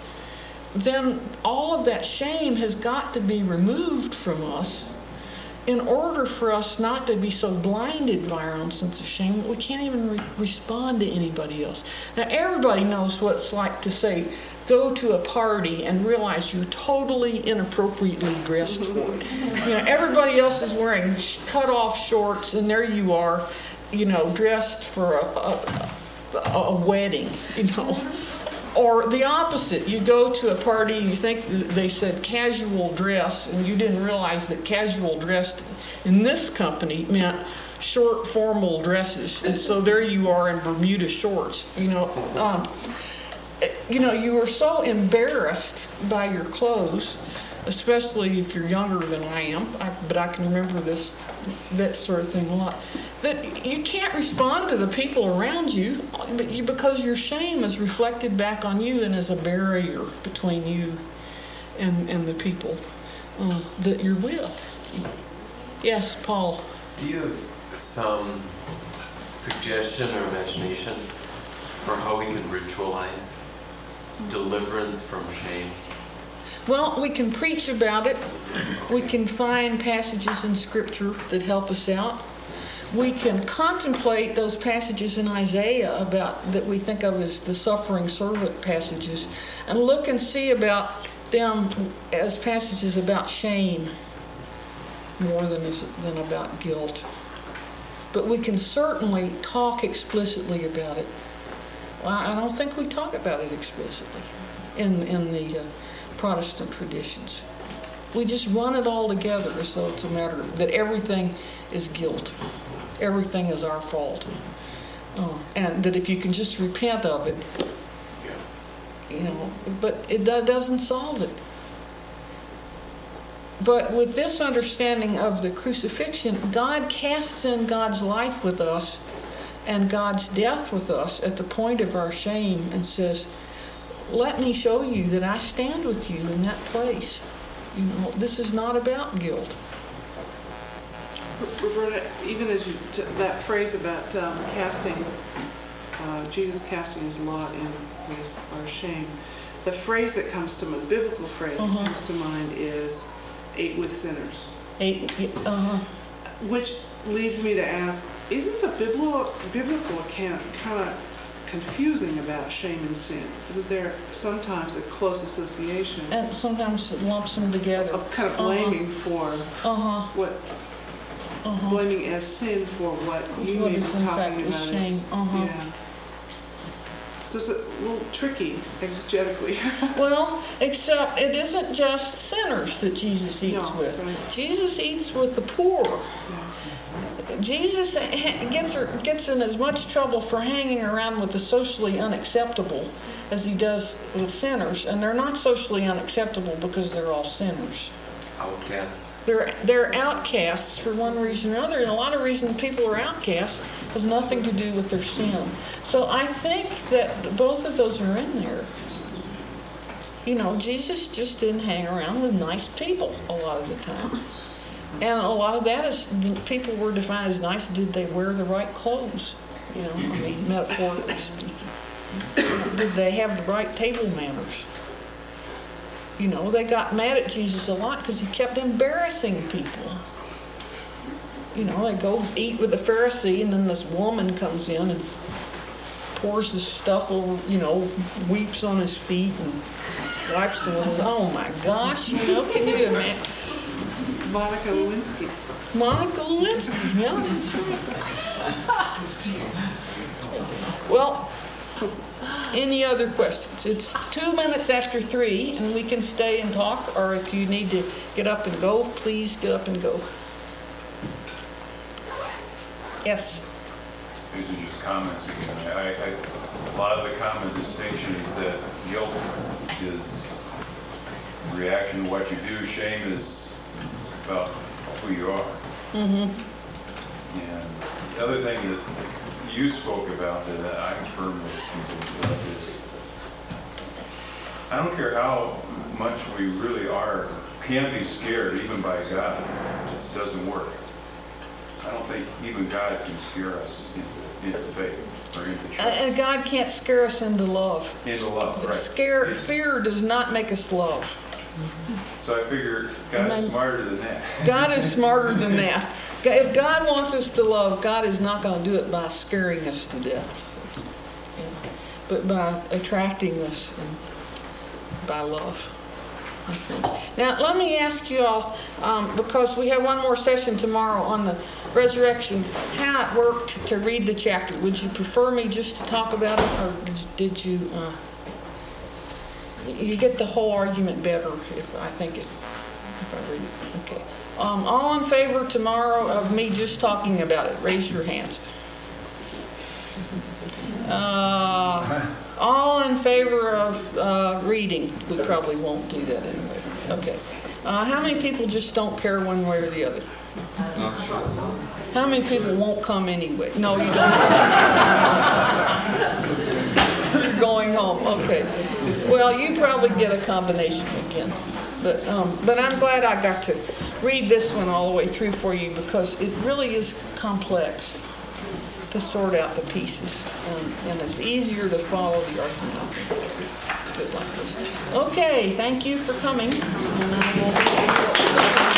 then all of that shame has got to be removed from us in order for us not to be so blinded by our own sense of shame that we can't even re- respond to anybody else. Now, everybody knows what it's like to say, go to a party and realize you're totally inappropriately dressed for it. You know, everybody else is wearing cut-off shorts, and there you are, you know, dressed for a, a, a wedding, you know. Or the opposite, you go to a party and you think they said casual dress, and you didn't realize that casual dress in this company meant short formal dresses, and so there you are in Bermuda shorts. You know, um, you know, you are so embarrassed by your clothes, especially if you're younger than I am. I, but I can remember this, that sort of thing a lot. That you can't respond to the people around you, but you, because your shame is reflected back on you and is a barrier between you and, and the people uh, that you're with. Yes, Paul. Do you have some suggestion or imagination for how we can ritualize deliverance from shame? Well, we can preach about it. We can find passages in Scripture that help us out. We can contemplate those passages in Isaiah about that we think of as the suffering servant passages, and look and see about them as passages about shame more than as, than about guilt. But we can certainly talk explicitly about it. Well, I don't think we talk about it explicitly in in the uh, Protestant traditions. We just run it all together as though it's a matter of, that everything is guilt. everything is our fault. Uh, and that if you can just repent of it, you know, but it do- doesn't solve it. But with this understanding of the crucifixion, God casts in God's life with us and God's death with us at the point of our shame and says, let me show you that I stand with you in that place. You know, this is not about guilt. Roberta, even as you, t- that phrase about um, casting, uh, Jesus casting his lot in with our shame, the phrase that comes to mind, the biblical phrase Uh-huh. that comes to mind is ate with sinners. Eight, uh-huh. Which leads me to ask, isn't the biblical, biblical account kind of confusing about shame and sin? Isn't there sometimes a close association And sometimes it lumps them together. of kind of blaming for Uh-huh, what, uh-huh. blaming as sin for what you What may be is in fact talking is about as, shame. Uh-huh. yeah. So it's a little tricky exegetically. Well, except it isn't just sinners that Jesus eats No, with. right. Jesus eats with the poor. Yeah. Jesus ha- gets her, gets in as much trouble for hanging around with the socially unacceptable as he does with sinners, and they're not socially unacceptable because they're all sinners. Outcasts. They're they're outcasts for one reason or another, and a lot of reasons people are outcasts has nothing to do with their sin. So I think that both of those are in there. You know, Jesus just didn't hang around with nice people a lot of the time. And a lot of that is, people were defined as nice. Did they wear the right clothes? You know, I mean, metaphorically speaking. Did they have the right table manners? You know, they got mad at Jesus a lot because he kept embarrassing people. You know, they go eat with a Pharisee, and then this woman comes in and pours this stuff over, you know, weeps on his feet and wipes them with his, oh my gosh, you know, can you imagine? Monica Lewinsky. Monica Lewinsky, yeah, that's right. Well, any other questions? It's two minutes after three, and we can stay and talk, or if you need to get up and go, please get up and go. Yes? These are just comments again. I, I, a lot of the common distinction is that guilt is a reaction to what you do. Shame is about who you are. Mm-hmm. And the other thing that you spoke about that I firmly convinced of is, I don't care how much we really are, can be scared even by God. It just doesn't work. I don't think even God can scare us into, into faith or into trust. And God can't scare us into love. Into love, right. Scare, It's- fear does not make us love. So I figure God's Amen. smarter than that. God is smarter than that. If God wants us to love, God is not going to do it by scaring us to death, yeah, but by attracting us and by love. I think. Now, let me ask you all, um, because we have one more session tomorrow on the resurrection, how it worked to read the chapter. Would you prefer me just to talk about it, or did, did you? Uh, you get the whole argument better if I think it. If I read it, okay. Um, all in favor tomorrow of me just talking about it? Raise your hands. Uh, all in favor of uh, reading? We probably won't do that anyway. Okay. Uh, how many people just don't care one way or the other? How many people won't come anyway? No, you don't. You're going home. Okay. Well, you probably get a combination again. But um, but I'm glad I got to read this one all the way through for you, because it really is complex to sort out the pieces, and, and it's easier to follow the argument to it like this. Okay, thank you for coming. And I will